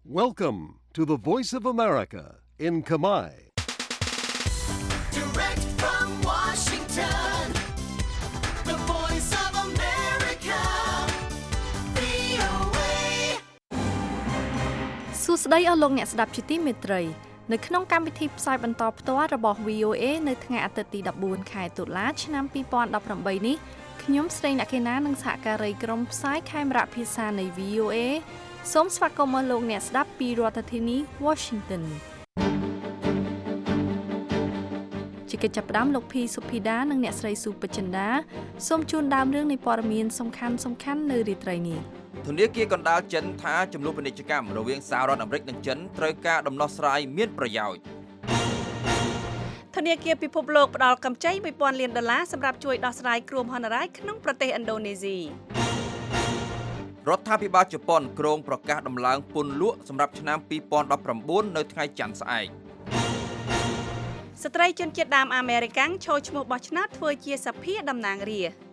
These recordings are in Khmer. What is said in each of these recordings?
Welcome to the Voice of America in Kamai. Direct from Washington, the Voice of America, VOA. សួស្តីអស់លោកអ្នកស្ដាប់ជាទីមេត្រីនៅក្នុងកម្មវិធីផ្សាយបន្តផ្ទាល់របស់ VOA នៅថ្ងៃអាទិត្យទី14ខែតុលាឆ្នាំ2018នេះខ្ញុំស្រីអ្នកកេណានិងសហការីក្រុមផ្សាយខេមរៈភាសានៃ VOA សូមស្វាគមន៍លោកអ្នកស្ដាប់ពីរដ្ឋធានី Washington ជាកិច្ចចាប់ផ្ដើមលោកភីសុភីដានិងអ្នកស្រីស៊ូបចិន្តាសូមជូនដើមរឿងនៃព័ត៌មានសំខាន់ៗនៅរាត្រីនេះធនាគារកណ្ដាលចិនថាចំនួនពាណិជ្ជកម្មរវាងសហរដ្ឋអាមេរិកនិងចិនត្រូវការដំណោះស្រាយមានប្រយោជន៍ធនាគារពិភពលោកផ្ដល់កម្ចី$1000 លានសម្រាប់ជួយដោះស្រាយគ្រោះមហន្តរាយក្នុងប្រទេសឥណ្ឌូនេស៊ីរដ្ឋាភិបាលជប៉ុនគ្រោងប្រកាសដំឡើងពន្ធលក់សម្រាប់ឆ្នាំ2019នៅថ្ងៃច័ន្ទស្អែកស្ត្រីជនជាតិដើមអាមេរិកាំងចូលឈ្មោះបោះឆ្នោតធ្វើជាសភាតំណាងរាស្ត្រ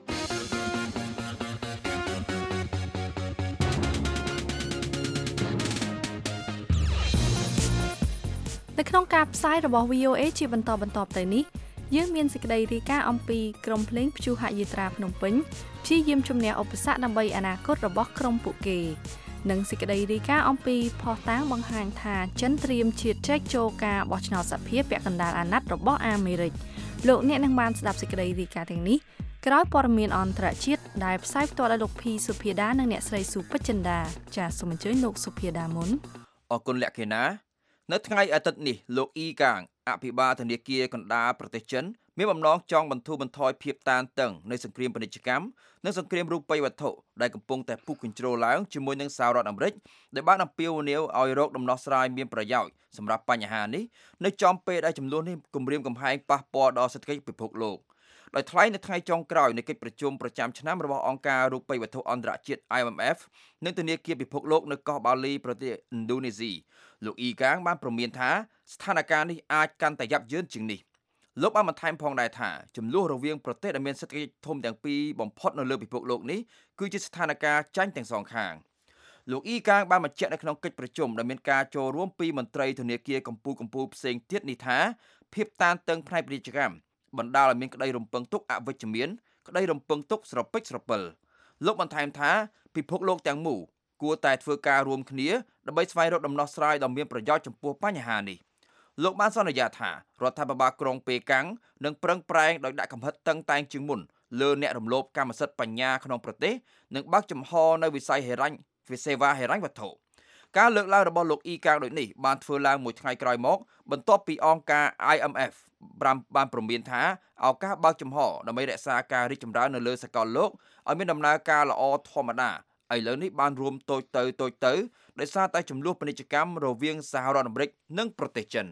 នៅក្នុងការផ្សាយរបស់ VOA ជាបន្តទៅនេះយើងមានសេចក្តីរាយការណ៍អំពីក្រុមភ្លេងព្យុហយាត្រាភ្នំពេញព្យាយាមជំនះឧបសគ្គដើម្បីអនាគតរបស់ក្រុមពួកគេនិងសេចក្តីរាយការណ៍អំពីភស្តុតាងបង្ហាញថាចិនត្រៀមឈានជែកចូលការបោះឆ្នោតសភាពាក់កណ្ដាលអាណត្តិរបស់អាមេរិកលោកអ្នកនឹងបានស្ដាប់សេចក្តីរាយការណ៍ទាំងនេះក្រោយព័ត៌មានអន្តរជាតិដែលផ្សាយផ្ទាល់ដោយលោកភីសុភាដានិងអ្នកស្រីស៊ូពេជ្រចិន្តាចាសសូមអញ្ជើញលោកសុភាដាមុនអរគុណលក្ខិណានៅថ្ងៃអាទិត្យនេះលោកអ៊ីកាងអភិបាលធនាគារកណ្ដាលប្រទេសចិនមានបំណងចង់បន្ធូរបន្ថយភាពតានតឹងនៃសង្គ្រាមពាណិជ្ជកម្មនិងសង្គ្រាមរូបិយវត្ថុដែលកំពុងតែពុះកញ្ជ្រោលឡើងជាមួយនឹងសហរដ្ឋអាមេរិកដែលបានអំពាវនាវឲ្យរកដំណោះស្រាយមានប្រយោជន៍សម្រាប់បញ្ហានេះនៅចំពេលដែលចំនួននេះគំរាមកំហែងប៉ះពាល់ដល់សេដ្ឋកិច្ចពិភពលោកដោយថ្លែងនៅថ្ងៃចុងក្រោយនៃកិច្ចប្រជុំប្រចាំឆ្នាំរបស់អង្គការរូបិយវត្ថុអន្តរជាតិ IMF និងធនាគារពិភពលោកនៅកោះបាលីប្រទេសឥណ្ឌូនេស៊ីលោកអ៊ីកាងបានព្រមានថាស្ថានភាពនេះអាចកាន់តែយ៉ាប់យ៉ឺនជាងនេះលោកបានបន្ថែមផងដែរថាចំនួនរវាងប្រទេសដែលមានសេដ្ឋកិច្ចធំទាំងពីរបំផុតនៅលើពិភពលោកនេះគឺជាស្ថានភាពចាញ់ទាំងសងខាងលោកអ៊ីកាងបានបញ្ជាក់នៅក្នុងកិច្ចប្រជុំដែលមានការចូលរួមពីមន្ត្រីធនាគារកម្ពុជាផ្សេងទៀតនេះថាភាពតានតឹងផ្នែកពាណិជ្ជកម្មបណ្ដាលឲ្យមានក្តីរំពឹងទុកអវិជ្ជមានក្តីរំពឹងទុកស្រពេចស្រពិលលោកបន្ថែមថាពិភពលោកទាំងមូលគួរតែធ្វើការរួមគ្នាដើម្បីស្វែងរកដំណោះស្រាយដ៏មានប្រយោជន៍ចំពោះបញ្ហានេះលោកបានសន្យាថារដ្ឋាភិបាលក្រុងប៉េកាំងនឹងប្រឹងប្រែងដោយដាក់កំហិតតឹងតែងជាងមុនលើអ្នករំលោភកម្មសិទ្ធិបញ្ញាក្នុងប្រទេសនិងបើកចំហនៅវិស័យសេវាហិរញ្ញវត្ថុការលើកឡើងរបស់លោកអ៊ីកាងដូចនេះបានធ្វើឡើងមួយថ្ងៃក្រោយមកបន្ទាប់ពីអង្គការ IMF បានព្រមានថាឱកាសបើកចំហដើម្បីរក្សាការរីកចម្រើននៅលើសកលលោកឲ្យមានដំណើរការល្អធម្មតាឥឡូវនេះបានរួមតូចទៅដោយសារតែចំនួនពាណិជ្ជកម្មរវាងសហរដ្ឋអាមេរិកនិងប្រទេសចិន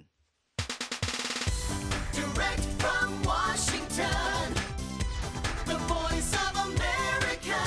Direct from Washington, the Voice of America,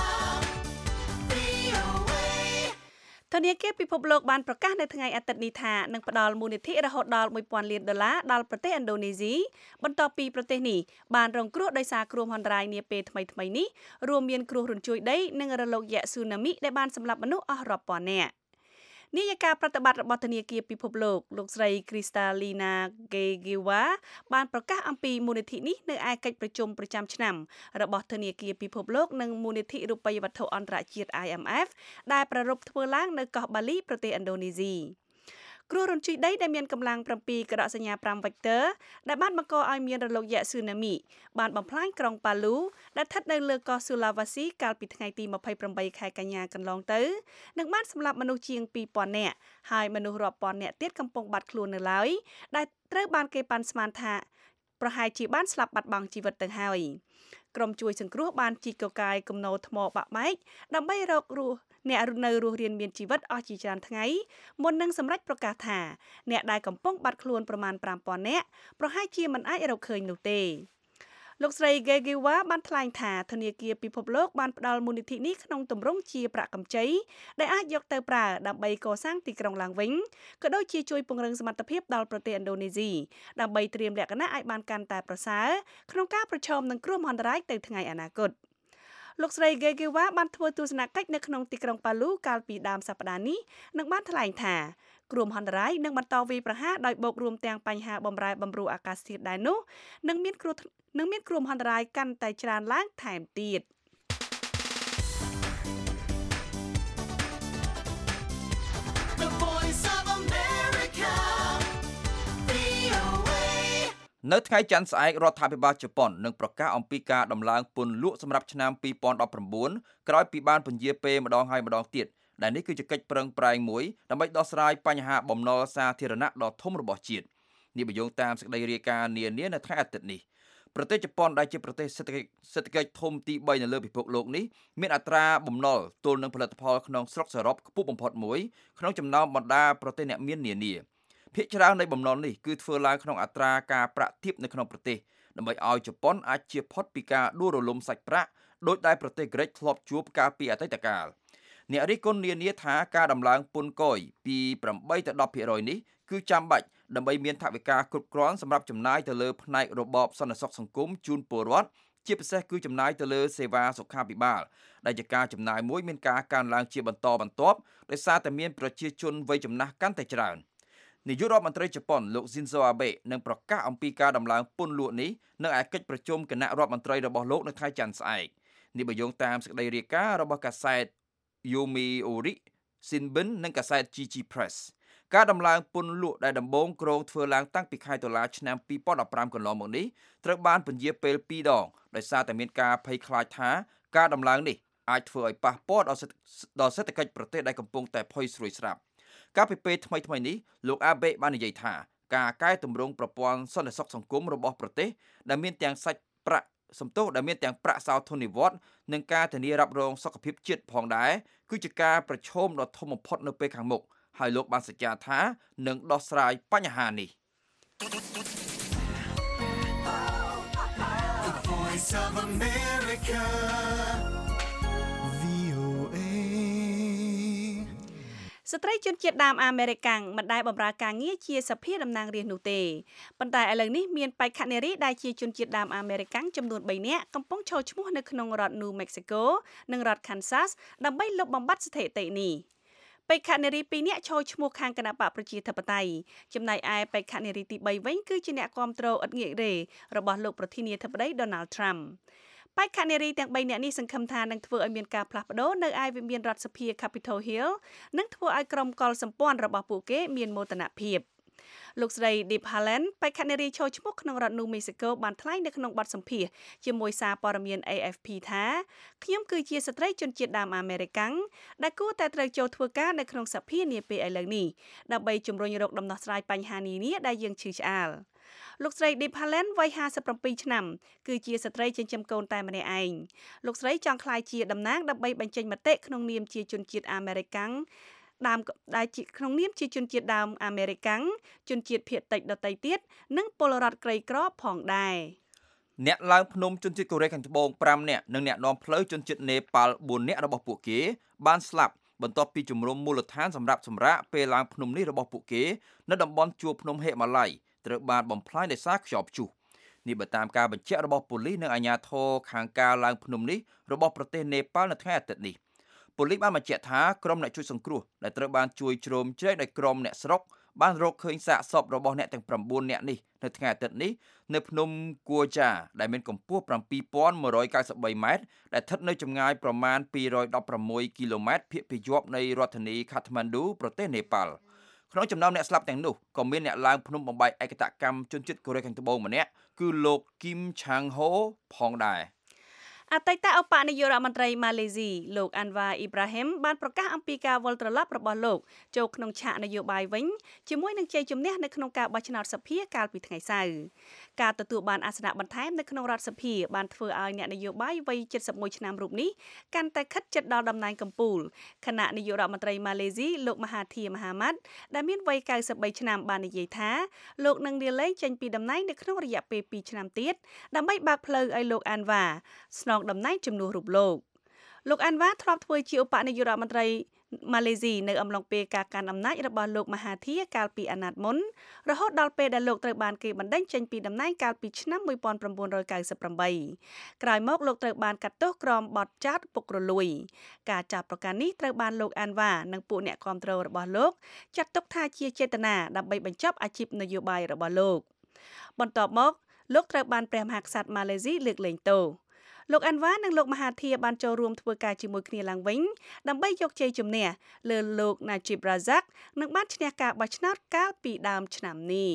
VOA. ធនាគារពិភពលោកបានប្រកាសនៅថ្ងៃអាទិត្យនេះថានឹងផ្ដល់មូលនិធិរហូតដល់$1000 លានដល់ប្រទេសឥណ្ឌូនេស៊ីបន្ទាប់ពីប្រទេសនេះបានរងគ្រោះដោយសារគ្រោះមហន្តរាយនាពេលថ្មីនេះរួមមានគ្រោះរញ្ជួយដីនិងរលកយក្សស៊ូណាមីដែលបានសម្លាប់មនុស្សអស់រាប់ពាន់នាក់នាយិកាប្រតិបត្តិរបស់ធនាគារពិភពលោកស្រី Kristalina Georgieva បានប្រកាសអំពីមូលនិធិនេះនៅឯកិច្ចប្រជុំប្រចាំឆ្នាំរបស់ធនាគារពិភពលោកនិងមូលនិធិរូបិយវត្ថុអន្តរជាតិ IMF ដែលប្រារព្ធធ្វើឡើងនៅកោះបាលីប្រទេសឥណ្ឌូនេស៊ីគ្រោះរញ្ជួយដីដែលមានកម្លាំង7 កដកសញ្ញា5 Richter ដែលបានបង្កឲ្យមានរលកយក្សស៊ូណាមីបានបំផ្លាញក្រុងប៉ាឡូដែលស្ថិតនៅលើកោះ Sulawesi កាលពីថ្ងៃទី28ខែកញ្ញាកន្លងទៅនិងបានសម្លាប់មនុស្សជាង2000នាក់ហើយមនុស្សរាប់ពាន់នាក់ទៀតកំពុងបាត់ខ្លួននៅឡើយដែលត្រូវបានគេប៉ាន់ស្មានថាប្រហែលជាបានស្លាប់បាត់បង់ជីវិតទៅហើយក្រុមជួយសង្គ្រោះបានជីកកកាយគំនរថ្មបាក់បែកដើម្បីរកអ្នកនៅរស់រានមានជីវិតអស់ជាច្រើនថ្ងៃមុននឹងសម្រេចប្រកាសថាអ្នកដែលកំពុងបាត់ខ្លួនប្រមាណ5000នាក់ប្រហែលជាមិនអាចរកឃើញនោះទេលោកស្រី Georgieva បានថ្លែងថាធនាគារពិភពលោកបានផ្ដល់មូលនិធិនេះក្នុងទម្រង់ជាប្រាក់កម្ចីដែលអាចយកទៅប្រើដើម្បីកសាងទីក្រុងឡើងវិញក៏ដូចជាជួយពង្រឹងសមត្ថភាពដល់ប្រទេសឥណ្ឌូនេស៊ីដើម្បីត្រៀមលក្ខណៈឲ្យបានកាន់តែប្រសើរក្នុងការប្រឈមនឹងគ្រោះមហន្តរាយទៅថ្ងៃអនាគតលោកស្រី Gegewa បានធ្វើទស្សនកិច្ចនៅក្នុងទីក្រុងប៉ាឡូកាលពីដើមសប្តាហ៍នេះនិងបានថ្លែងថាគ្រោះមហន្តរាយនឹងបន្តវាយប្រហារដោយបូករួមទាំងបញ្ហាបំរែបំរួលអាកាសធាតុដែរនោះនឹងមានគ្រោះមហន្តរាយកាន់តែច្រើនឡើងថែមទៀត The voice of America. VOA. នៅថ្ងៃច័ន្ទស្អែករដ្ឋាភិបាលជប៉ុននឹងប្រកាសអំពីការដំឡើងពន្ធលក់សម្រាប់ឆ្នាំ2019ក្រោយពីបានពន្យាពេលម្ដងហើយម្ដងទៀតដែលនេះគឺជាកិច្ចប្រឹងប្រែងមួយដើម្បីដោះស្រាយបញ្ហាបំណុលសាធារណៈដ៏ធំរបស់ជាតិនេះបញ្យងតាមសេចក្តីរាយការណ៍នានានៅថ្ងៃអាទិត្យនេះប្រទេសជប៉ុនដែលជាប្រទេសសេដ្ឋកិច្ចធំទី3នៅលើពិភពលោកនេះមានអត្រាបំណុលទល់នឹងផលិតផលក្នុងស្រុកសរុបខ្ពស់បំផុតមួយក្នុងចំណោមបណ្ដាប្រទេសអ្នកមាននានាភាគច្រើននៃបំណុលនេះគឺធ្វើឡើងក្នុងអត្រាការប្រាក់ទាបនៅក្នុងប្រទេសដើម្បីឲ្យជប៉ុនអាចជៀសផុតពីការដួលរលំសាច់ប្រាក់ដោយដែលប្រទេសក្រិកធ្លាប់ជួបកាលពីអតីតកាលអ្នករិះគន់នានាថាការដំឡើងពន្ធគយពី8ទៅ 10% នេះគឺចាំបាច់ដើម្បីមានថវិកាគ្រប់គ្រាន់សម្រាប់ចំណាយទៅលើផ្នែករបបសន្តិសុខសង្គមជូនពលរដ្ឋជាពិសេសគឺចំណាយទៅលើសេវាសុខាភិបាលដែលជាការចំណាយមួយមានការកើនឡើងជាបន្តបន្ទាប់ដោយសារតែមានប្រជាជនវ័យចំណាស់កាន់តែច្រើននាយករដ្ឋមន្ត្រីជប៉ុនលោក Shinzo Abe នឹងប្រកាសអំពីការដំឡើងពន្ធលក់នេះនៅឯកិច្ចប្រជុំគណៈរដ្ឋមន្ត្រីរបស់លោកនៅថ្ងៃច័ន្ទស្អែកនេះបញ្យងតាមសេចក្តីរាយការណ៍របស់កាសែត Yomiuri Shimbun និងកាសែត GG Press ការដំឡើងពន្ធលក់ដែលដំបូងគ្រោងធ្វើឡើងតាំងពីខែតុលាឆ្នាំ2015កន្លងមកនេះត្រូវបានពន្យាពេល2ដងដោយសារតែមានការភ័យខ្លាចថាការដំឡើងនេះអាចធ្វើឲ្យប៉ះពាល់ដល់សេដ្ឋកិច្ចប្រទេសដែលកំពុងតែផុយស្រួយស្រាប់កាលពីពេលថ្មីៗនេះលោកអាបេបាននិយាយថាការកែតម្រង់ប្រព័ន្ធសន្តិសុខសង្គមរបស់ប្រទេសដែលមានទាំងសាច់ប្រាក់ដែលមានទាំងប្រាក់សោធននិវត្តន៍និងការធានារ៉ាប់រងសុខភាពជាតិផងដែរគឺជាការប្រឈមដ៏ធំបំផុតនៅពេលខាងមុខហើយលោកបានសច្ចាថានឹងដោះស្រាយបញ្ហានេះ The voice of America. VOA. ស្ត្រីជនជាតិដើមអាមេរិកាំងមិនដែលបម្រើការងារជាសភាតំណាងរាស្ត្រនោះទេប៉ុន្តែឥឡូវនេះមានបេក្ខនារីដែលជាជនជាតិដើមអាមេរិកាំងចំនួន3នាក់កំពុងចូលឈ្មោះនៅក្នុងរដ្ឋ New Mexico និងរដ្ឋ Kansas ដើម្បីលុបបំបាត់ស្ថិតិនេះបេក្ខនារី2នាក់ចូលឈ្មោះខាងគណបកប្រជាធិបតេយ្យចំណែកឯបេក្ខនារីទី3វិញគឺជាអ្នកគាំទ្រឥតងាករេរបស់លោកប្រធានាធិបតី Donald Trump បេក្ខនារីទាំង3នាក់នេះសង្ឃឹមថានឹងធ្វើឲ្យមានការផ្លាស់ប្ដូរនៅឯវិមានរដ្ឋសភា Capitol Hill និងធ្វើឲ្យក្រុមកុលសម្ព័ន្ធរបស់ពួកគេមានមោទនភាពលោកស្រី Deep Haaland បេក្ខនារីចូលឈ្មោះក្នុងរដ្ឋ New Mexico បានថ្លែងនៅក្នុងបទសម្ភាសន៍ជាមួយសារព័ត៌មាន AFP ថាខ្ញុំគឺជាស្ត្រីជនជាតិដើមអាមេរិកាំងដែលគួរតែត្រូវចូលធ្វើការនៅក្នុងសភានាពេលឥឡូវនេះដើម្បីជំរុញរកដំណោះស្រាយបញ្ហានានាដែលយើងឈឺឆ្អាលលោកស្រី Deep Haaland វ័យ57ឆ្នាំគឺជាស្ត្រីចិញ្ចឹមកូនតែម្នាក់ឯងលោកស្រីចង់ក្លាយជាតំណាងដើម្បីបញ្ចេញមតិក្នុងនាមជាជនជាតិអាមេរិកាំងដែលក្នុងនាមជាជនជាតិដើមអាមេរិកាំងជនជាតិភាគតិចដទៃទៀតនិងពលរដ្ឋក្រីក្រផងដែរអ្នកឡើងភ្នំជនជាតិកូរ៉េខាងត្បូង5នាក់និងអ្នកនាំផ្លូវជនជាតិនេប៉ាល់4នាក់របស់ពួកគេបានស្លាប់បន្ទាប់ពីជំរំមូលដ្ឋានសម្រាប់សម្រាកពេលឡើងភ្នំនេះរបស់ពួកគេនៅតំបន់ជួរភ្នំហេម៉ាឡៃត្រូវបានបំផ្លាញដោយសារខ្យល់ព្យុះនេះបើតាមការបញ្ជាក់របស់ប៉ូលីសនិងអាជ្ញាធរខាងការឡើងភ្នំនេះរបស់ប្រទេសនេប៉ាល់នៅថ្ងៃអាទិត្យនេះប៉ូលីសបានបញ្ជាក់ថាក្រុមអ្នកជួយសង្គ្រោះដែលត្រូវបានជួយជ្រោមជ្រែងដោយក្រុមអ្នកស្រុកបានរកឃើញសាកសពរបស់អ្នកទាំង9នាក់នេះនៅថ្ងៃអាទិត្យនេះនៅភ្នំគួចាដែលមានកម្ពស់7193ម៉ែត្រដែលស្ថិតនៅចម្ងាយប្រមាណ216គីឡូម៉ែត្រភាគពាយ័ព្យនៃរដ្ឋធានី Kathmandu ប្រទេសនេប៉ាល់ក្នុងចំណោមអ្នកស្លាប់ទាំងនោះក៏មានអ្នកឡើងភ្នំបំបែកឯកតកម្មជនជាតិកូរ៉េខាងត្បូងម្នាក់គឺលោកគីមឆាងហូផងដែរអតីតឧបនាយករដ្ឋមន្ត្រីម៉ាឡេស៊ីលោក Anwar Ibrahim បានប្រកាសអំពីការវិលត្រឡប់របស់លោកចូលក្នុងឆាកនយោបាយវិញជាមួយនឹងជ័យជំនះនៅក្នុងការបោះឆ្នោតសភាកាលពីថ្ងៃសៅរ៍ការទទួលបានអាសនៈបន្ថែមនៅក្នុងរដ្ឋសភាបានធ្វើឲ្យអ្នកនយោបាយវ័យ71ឆ្នាំរូបនេះកាន់តែខិតជិតដល់តំណែងកំពូលគណៈនាយករដ្ឋមន្ត្រីម៉ាឡេស៊ីលោក Mahathir Mohamad ដែលមានវ័យ93ឆ្នាំបាននិយាយថាលោកនឹងលាលែងចេញពីតំណែងនៅក្នុងរយៈពេល2ឆ្នាំទៀតដើម្បីបើកផ្លូវឲ្យលោក Anwar ស្នងតំណែងជំនួសរូបលោកអាន់វ៉ាធ្លាប់ធ្វើជាឧបនាយករដ្ឋមន្ត្រីម៉ាឡេស៊ីនៅអំឡុងពេលការកាន់អំណាចរបស់លោកមហាធីកាលពីអាណត្តិមុនរហូតដល់ពេលដែលលោកត្រូវបានគេបណ្តេញចេញពីតំណែងកាលពីឆ្នាំ1998ក្រោយមកលោកត្រូវបានកាត់ទោសក្រោមបទចោទពុករលួយការចាប់ប្រកាន់នេះត្រូវបានលោកអានវ៉ានិងពួកអ្នកគាំទ្ររបស់លោកចាត់ទុកថាជាចេតនាដើម្បីបញ្ចប់អាជីពនយោបាយរបស់លោកបន្ទាប់មកលោកត្រូវបានព្រះមហាក្សត្រម៉ាឡេស៊ីលើកលែងទោសលោកអានវ៉ានិងលោកមហាធីបានចូលរួមធ្វើការជាមួយគ្នាឡើងវិញដើម្បីយកជ័យជំនះលើលោកណាជីបរ៉ាហ្សាក់និងបានឈ្នះការបោះឆ្នោតកាលពីដើមឆ្នាំនេះ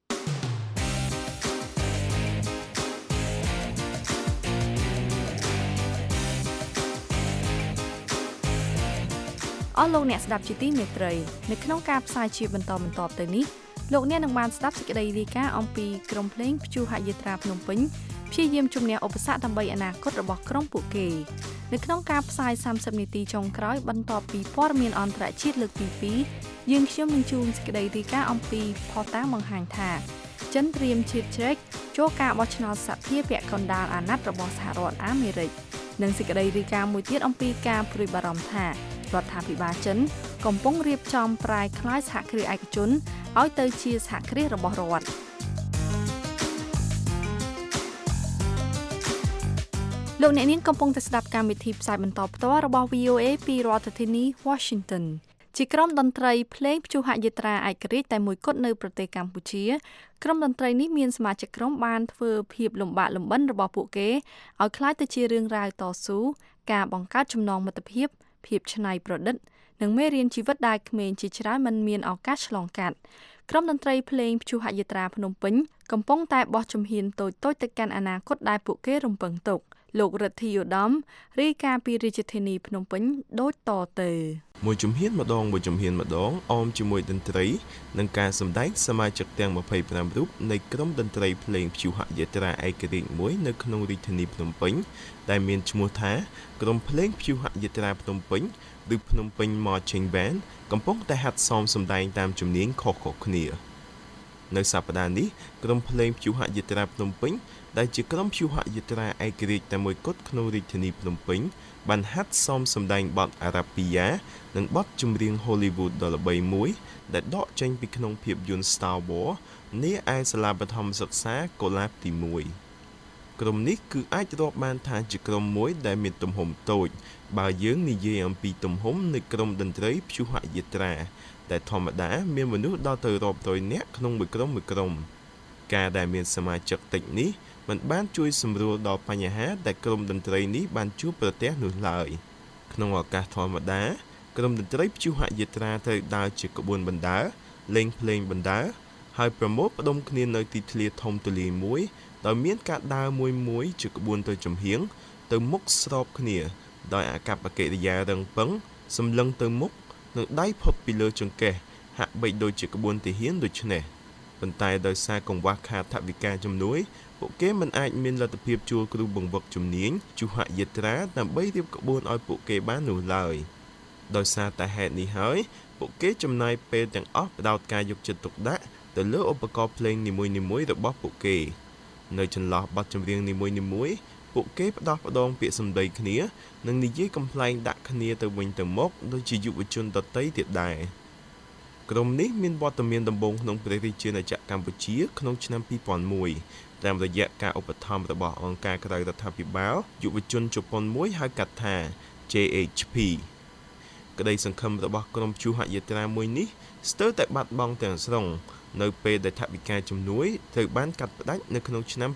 អស់លោកអ្នកស្ដាប់ជាទីមេត្រីនៅក្នុងការផ្សាយជាបន្តទៅនេះលោកអ្នកនឹងបានស្ដាប់សេចក្តីរាយការណ៍អំពីក្រុមភ្លេងព្យុហយាត្រាភ្នំពេញព្យាយាមជំនះឧបសគ្គដើម្បីអនាគតរបស់ក្រុមពួកគេនៅក្នុងការផ្សាយ30នាទីចុងក្រោយបន្ទាប់ពីព័ត៌មានអន្តរជាតិលើកទី2យើងខ្ញុំនឹងជូនសេចក្តីរាយការណ៍អំពីផតតាបង្ហាញថាចិនត្រៀមជ្រៀតជ្រែកចូលការបោះឆ្នោតសភាវៈកណ្ដាលអាណត្តិរបស់សហរដ្ឋអាមេរិកនិងសេចក្តីរាយការណ៍មួយទៀតអំពីការព្រួយបារម្ភថារដ្ឋាភិបាលចិនកំពុងរៀបចំប្រែក្លាយសហគ្រាសឯកជនឲ្យទៅជាសហគ្រាសរបស់រដ្ឋលោកអ្នកនាងកំពុងតែស្ដាប់កម្មវិធីផ្សាយបន្តផ្ទាល់របស់ VOA ពីរដ្ឋធានី Washington ជាក្រុមតន្ត្រីភ្លេងព្យុហយាត្រាឯករាជ្យតែមួយគត់នៅប្រទេសកម្ពុជាក្រុមតន្ត្រីនេះមានសមាជិកក្រុមបានធ្វើភាពលំបាកលំបិនរបស់ពួកគេឲ្យក្លាយទៅជារឿងរ៉ាវតស៊ូការបង្កើតចំណងមិត្តភាពភាពច្នៃប្រឌិតនិងមេរៀនជីវិតដែលក្មេងជាច្រើនមិនមានឱកាសឆ្លងកាត់ក្រុមតន្ត្រីភ្លេងព្យុហយាត្រាភ្នំពេញកំពុងតែបោះជំហានតូចៗទៅកាន់អនាគតដែលពួកគេរំពឹងទុកលោករដ្ឋាភិបាលរាយការណ៍ពីរាជធានីភ្នំពេញដូចតទៅមួយជំហានម្ដងអមជាមួយតន្ត្រីនិងការសម្ដែងសមាជិកទាំង25រូបនៃក្រុមតន្ត្រីភ្លេងព្យុហយាត្រាឯករាជ្យមួយនៅក្នុងរាជធានីភ្នំពេញដែលមានឈ្មោះថាក្រុមភ្លេងព្យុហយាត្រាភ្នំពេញឬភ្នំពេញ Marching Band កំពុងតែហាត់សមសម្ដែងតាមជំនាញខុសៗគ្នានៅសប្តាហ៍នេះក្រុមភ្លេងព្យុហយាត្រាភ្នំពេញដែលជាក្រុមព្យុហយាត្រាឯករាជ្យតែមួយគត់ក្នុងរាជធានីភ្នំពេញបានហាត់សមសម្ដែងបទអារ៉ាពីយ៉ានិងបទចម្រៀង Hollywood ដ៏ល្បីមួយដែលដកចេញពីក្នុងភាពយន្ត Star Wars នាឯសាលាបឋមសិក្សាកូឡាបទី1ក្រុមនេះគឺអាចរាប់បានថាជាក្រុមមួយដែលមានទំហំតូចបើយើងនិយាយអំពីទំហំនៃក្រុមតន្ត្រីព្យុហយាត្រាដែលធម្មតាមានមនុស្សដល់ទៅរាប់រយនាក់ក្នុងមួយក្រុមការដែលមានសមាជិកតិចនេះមិនបានជួយសម្រួលដល់បញ្ហាដែលក្រុមតន្ត្រីនេះបានជួបប្រទះនោះឡើយក្នុងឱកាសធម្មតាក្រុមតន្ត្រីព្យុហយាត្រាត្រូវដើរជាក្បួនបណ្ដើរលេងភ្លេងបណ្ដើរហើយប្រមូលផ្ដុំគ្នានៅទីធ្លាធំទូលាយមួយដោយមានការដើរមួយជាក្បួនទៅចំហៀងទៅមុខស្របគ្នាដោយអាកប្បកិរិយារឹងប៉ឹងសម្លឹងទៅមុខនិងដៃផុតពីលើចង្កេះហាក់បីដូចជាក្បួនទាហានដូចនេះប៉ុន្តែដោយសារកង្វះខាតថវិកាជំនួយពួកគេមិនអាចមានលទ្ធភាពជួលគ្រូបង្វឹកជំនាញព្យុហយាត្រាដើម្បីរៀបក្បួនឲ្យពួកគេបាននោះឡើយដោយសារតែហេតុនេះហើយពួកគេចំណាយពេលទាំងអស់ផ្ដោតការយកចិត្តទុកដាក់ទៅលើឧបករណ៍ភ្លេងនីមួយៗរបស់ពួកគេនៅចន្លោះបទចម្រៀងនីមួយៗពួកគេផ្ដោះផ្ដងពាក្យសម្ដីគ្នានិងនិយាយកំប្លែងដាក់គ្នាទៅវិញទៅមកដូចជាយុវជនដទៃទៀតដែរក្រុមនេះមានវត្តមានដំបូងក្នុងព្រះរាជាណាចក្រកម្ពុជាក្នុងឆ្នាំ2001តាមរយៈការឧបត្ថម្ភរបស់អង្គការក្រៅរដ្ឋាភិបាលយុវជនជប៉ុនមួយហៅកាត់ថា JHP ក្តីសង្ឃឹមរបស់ក្រុមព្យុហយាត្រាមួយនេះស្ទើរតែបាត់បង់ទាំងស្រុងនៅពេលដែលថវិកាជំនួយត្រូវបានកាត់ផ្តាច់នៅក្នុងឆ្នាំ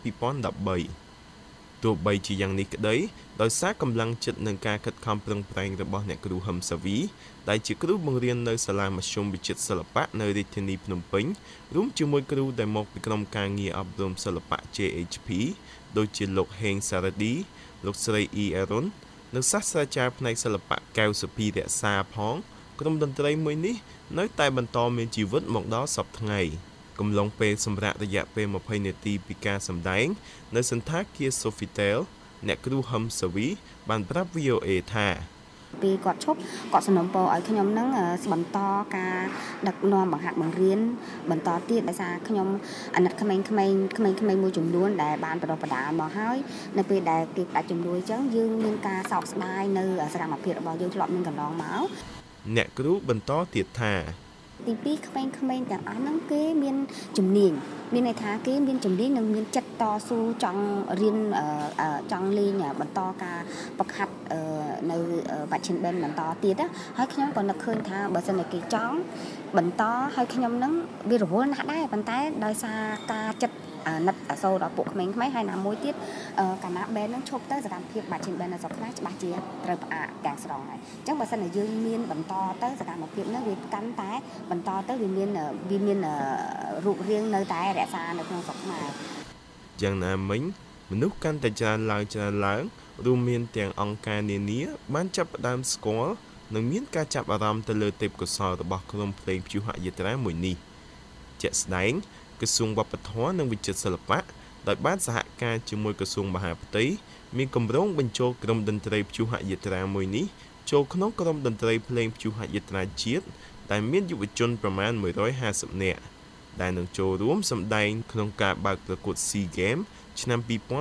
2013ទោះបីជាយ៉ាងនេះក្តីដោយសារកម្លាំងចិត្តនិងការខិតខំប្រឹងប្រែងរបស់អ្នកគ្រូហឹមសាវីដែលជាគ្រូបង្រៀននៅសាលាមធ្យមវិចិត្រសិល្បៈនៅរាជធានីភ្នំពេញរួមជាមួយគ្រូដែលមកពីក្រុមការងារអប់រំសិល្បៈ JHP ដូចជាលោកហេងសារឌីលោកស្រីអ៊ីអេរុននិងសាស្ត្រាចារ្យផ្នែកសិល្បៈកៅសុភីរក្សាផងក្រុមតន្ត្រីមួយនេះនៅតែបន្តមានជីវិតមកដល់សព្វថ្ងៃកំឡុងពេលសម្រាប់រយៈពេល20នាទីពីការសម្ដែងនៅសន្តាគារ Sofitel អ្នកគ្រូហឹមសាវីបានប្រាប់ VOA ថាពេលគាត់ឈប់គាត់សំណូមពរឲ្យខ្ញុំនឹងបន្តការដឹកនាំបង្ហាត់បង្រៀនបន្តទៀតដោយសារខ្ញុំអាណិតក្មេងៗមួយចំនួនដែលបានបដិបដាលមកហើយនៅពេលដែលគេផ្ដាច់ជំនួយអញ្ចឹងយើងមានការសោកស្ដាយនៅសកម្មភាពរបស់យើងធ្លាប់មានកន្លងមកអ្នកគ្រូបន្តទៀតថាទី2ក្មេងៗទាំងអស់ហ្នឹងគេមានជំនាញមានន័យថាគេមានជំនាញនិងមានចិត្តតស៊ូចង់រៀនចង់លេងបន្តការបង្ហាត់នៅបច្ចេកបេនបន្តទៀតហើយខ្ញុំក៏នឹកឃើញថាបើសិនតែគេចង់បន្តហើយខ្ញុំហ្នឹងវារវល់ណាស់ដែរប៉ុន្តែដោយសារការចិត្តណិតសូរដល់ពួកក្មេងៗហើយណាមួយទៀតកាលណាបេនហ្នឹងឈប់ទៅសកម្មភាពបាត់ជិនបេននៅស្រុកខ្លះច្បាស់ជាត្រូវផ្អាកទាំងស្រុងហើយអញ្ចឹងបើសិនតែយើងមានបន្តទៅសកម្មភាពហ្នឹងវាកាន់តែបន្តទៅវាមានរូបរាងនៅតែរក្សានៅក្នុងស្រុកខ្មែរយ៉ាងណាមិញមនុស្សកាន់តែច្រើនឡើងរួមមានទាំងអង្គការនានាបានចាប់ផ្ដើមស្គាល់និងមានការចាប់អារម្មណ៍ទៅលើទេពកោសល្យរបស់ក្រុមភ្លេងព្យុហយាត្រាមួយនេះជាក់ស្ដែងក្រសួងវប្បធម៌និងវិចិត្រសិល្បៈដោយបានសហការជាមួយក្រសួងមហាផ្ទៃមានគម្រោងបញ្ចូលក្រុមតន្ត្រីព្យុហយាត្រាមួយនេះចូលក្នុងក្រុមតន្ត្រីភ្លេងព្យុហយាត្រាជាតិដែលមានយុវជនប្រមាណ150នាក់ដែលនឹងចូលរួមសម្ដែងក្នុងការបើកប្រកួត SEA Games ឆ្នាំ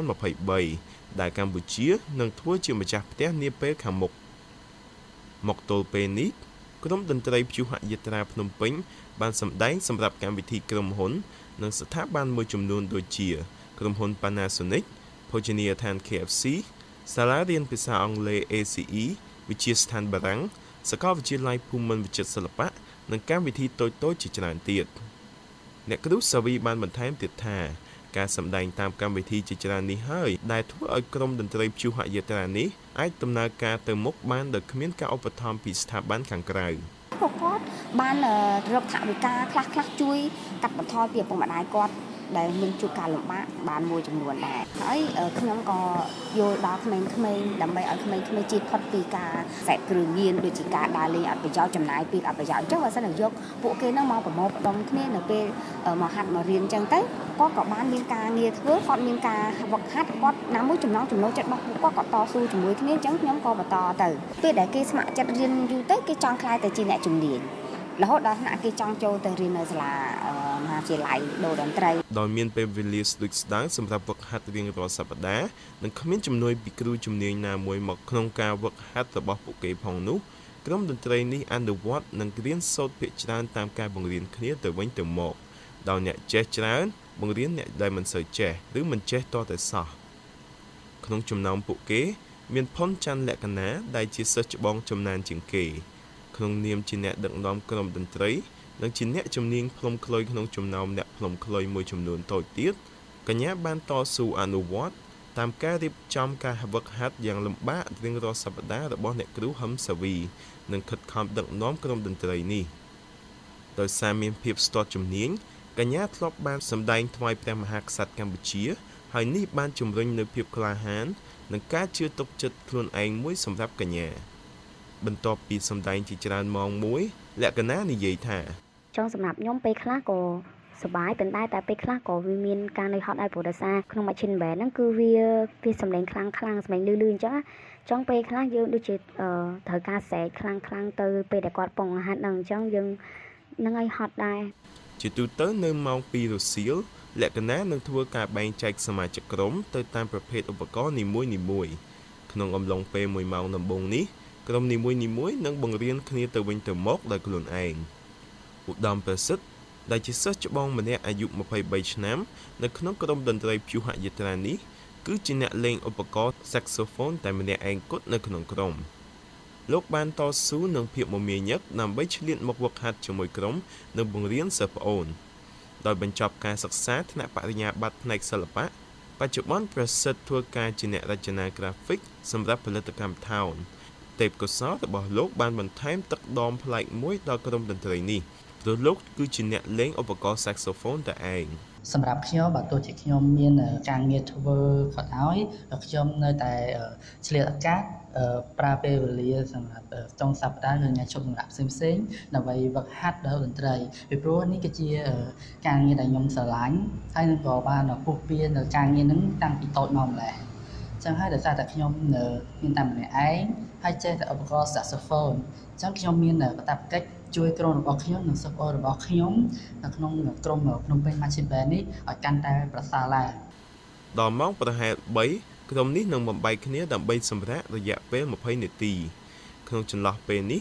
2023ដែលកម្ពុជានឹងធ្វើជាម្ចាស់ផ្ទះនាពេលខាងមុខមកទល់ពេលនេះក្រុមតន្ត្រីព្យុហយាត្រាភ្នំពេញបានសម្ដែងសម្រាប់កម្មវិធីក្រុមហ៊ុននិងស្ថាប័នមួយចំនួនដូចជាក្រុមហ៊ុន Panasonic ភោជនីយដ្ឋាន KFC សាលារៀនភាសាអង់គ្លេស ACE វិទ្យាស្ថានបារាំងសាកលវិទ្យាល័យភូមិន្ទវិចិត្រសិល្បៈនិងកម្មវិធីតូចៗជាច្រើនទៀតអ្នកគ្រូសាវីបានបន្ថែមទៀតថាការសម្ដែងតាមកម្មវិធីជាច្រើននេះហើយដែលធ្វើឲ្យក្រុមតន្ត្រីព្យុហយាត្រានេះអាចដំណើរការទៅមុខបានដោយគ្មានការឧបត្ថម្ភពីស្ថាប័នខាងក្រៅគាត់បានរកថវិកាខ្លះជួយកាត់បន្ថយពីឪពុកម្ដាយគាត់ដែលមានជួបការលំបាកបានមួយចំនួនដែរហើយខ្ញុំក៏យល់ដល់ក្មេងៗដើម្បីឲ្យក្មេងៗជៀសផុតពីការសេពគ្រឿងញៀនដូចជាការដើរលេងអត់ប្រយោជន៍ចំណាយពេលអត់ប្រយោជន៍អញ្ចឹងបើសិនតែយកពួកគេនឹងមកប្រមូលផ្ដុំគ្នានៅពេលមកហាត់មករៀនអញ្ចឹងទៅគាត់ក៏បានមានការងារធ្វើគាត់មានការវឹកហាត់គាត់ណាមួយចំណងចំណូលចិត្តរបស់ពួកគាត់ក៏តស៊ូជាមួយគ្នាអញ្ចឹងខ្ញុំក៏បន្តទៅពេលដែលគេស្ម័គ្រចិត្តរៀនយូរទៅគេចង់ក្លាយទៅជាអ្នកជំនាញរហូតដល់ថ្នាក់គេចង់ចូលទៅរៀននៅសាលាមហាវិទ្យាល័យដូរតន្ត្រីដោយមានពេលវេលាស្ដេចស្ដាងសម្រាប់វឹកហាត់រៀងរាល់សប្ដាហ៍និងគ្មានជំនួយពីគ្រូជំនាញណាមួយមកក្នុងការវឹកហាត់របស់ពួកគេផងនោះក្រុមតន្ត្រីនេះអនុវត្តនិងរៀនសូត្រភាគច្រើនតាមការបង្រៀនគ្នាទៅវិញទៅមកដោយអ្នកចេះច្រើនបង្រៀនអ្នកដែលមិនសូវចេះឬមិនចេះតតែសោះក្នុងចំណោមពួកគេមានផុនច័ន្ទលក្ខណាដែលជាសិស្សច្បងចំណានជាងគេក្នុងនាមជាអ្នកដឹកនាំក្រុមតន្ត្រីនិងជាអ្នកជំនាញផ្លុំខ្លុយក្នុងចំណោមអ្នកផ្លុំខ្លុយមួយចំនួនតូចទៀតកញ្ញាបានតស៊ូអនុវត្តតាមការរៀបចំការវឹកហាត់យ៉ាងលំបាករៀងរាល់សប្តាហ៍របស់អ្នកគ្រូហឹមសាវីនិងខិតខំដឹកនាំក្រុមតន្ត្រីនេះដោយសារមានភាពស្ទាត់ជំនាញកញ្ញាធ្លាប់បានសម្ដែងថ្វាយព្រះមហាក្សត្រកម្ពុជាហើយនេះបានជំរុញនូវភាពក្លាហាននិងការជឿទុកចិត្តខ្លួនឯងមួយសម្រាប់កញ្ញាបន្ទាប់ពីសម្ដែងជាច្រើនម៉ោងមួយលក្ខណៈនិយាយថាចង់សម្រាប់ខ្ញុំពេលខ្លះក៏សប្បាយប៉ុន្តែពេលខ្លះក៏វាមានការនឿយហត់ដែរព្រោះដោយសារក្នុង machine band ហ្នឹងគឺវាសម្លេងខ្លាំងសម្លេងលឺអញ្ចឹងចង់ពេលខ្លះយើងដូចជាត្រូវការស្រែកខ្លាំងទៅពេលដែលគាត់ពងហាត់ហ្នឹងអញ្ចឹងយើងនឹងឲ្យហត់ដែរជាទូទៅនៅម៉ោង2រសៀលលក្ខណៈនឹងធ្វើការបែងចែកសមាជិកក្រុមទៅតាមប្រភេទឧបករណ៍នីមួយៗក្នុងអំឡុងពេល1ម៉ោងដំបូងនេះក្រុមនីមួយៗនឹងបង្រៀនគ្នាទៅវិញទៅមកដោយខ្លួនឯងឧត្តមប្រសិទ្ធដែលជាសិស្សច្បងម្នាក់អាយុ23ឆ្នាំនៅក្នុងក្រុមតន្ត្រីព្យុហយាត្រានេះគឺជាអ្នកលេងឧបករណ៍ saxophone តែម្នាក់ឯងគត់នៅក្នុងក្រុមលោកបានតស៊ូនឹងភាពមមាញឹកដើម្បីឆ្លៀតមកវឹកហាត់ជាមួយក្រុមនិងបង្រៀនសិស្សប្អូនដោយបញ្ចប់ការសិក្សាថ្នាក់បរិញ្ញាបត្រផ្នែកសិល្បៈបច្ចុប្បន្នប្រសិទ្ធធ្វើការជាអ្នករចនាក្រាហ្វិកសម្រាប់ផលិតកម្មថោនទេពកោសល្យរបស់លោកបានបន្ថែមទឹកដមប្លែកមួយដល់ក្រុមតន្ត្រីនេះព្រោះលោកគឺជាអ្នកលេងឧបករណ៍ saxophone តែឯងសម្រាប់ខ្ញុំបើទោះជាខ្ញុំមានការងារធ្វើក៏ដោយខ្ញុំនៅតែឆ្លៀតឱកាសប្រើពេលវេលាសម្រាប់ចុងសប្តាហ៍ឬថ្ងៃឈប់សម្រាប់ផ្សេងៗដើម្បីវឹកហាត់ដល់តន្ត្រីពីព្រោះនេះគឺជាការងារដែលខ្ញុំស្រឡាញ់ហើយនឹងក៏បានពុះពៀនៅការងារហ្នឹងតាំងពីតូចមកម្ល៉េះចឹងហើយដោយសារតែខ្ញុំមានតែម្នាក់ឯងហើយចេះតែឧបករណ៍ saxophone ចឹងខ្ញុំមានកាតព្វកិច្ចជួយក្រុមរបស់ខ្ញុំនិងសិស្សរបស់ខ្ញុំនៅក្នុងក្រុមភ្នំពេញ Marching Band នេះឲ្យកាន់តែប្រសើរឡើងដល់ម៉ោងប្រហែល3ក្រុមនេះនឹងបំបែកគ្នាដើម្បីសម្រាករយៈពេល20នាទីក្នុងចន្លោះពេលនេះ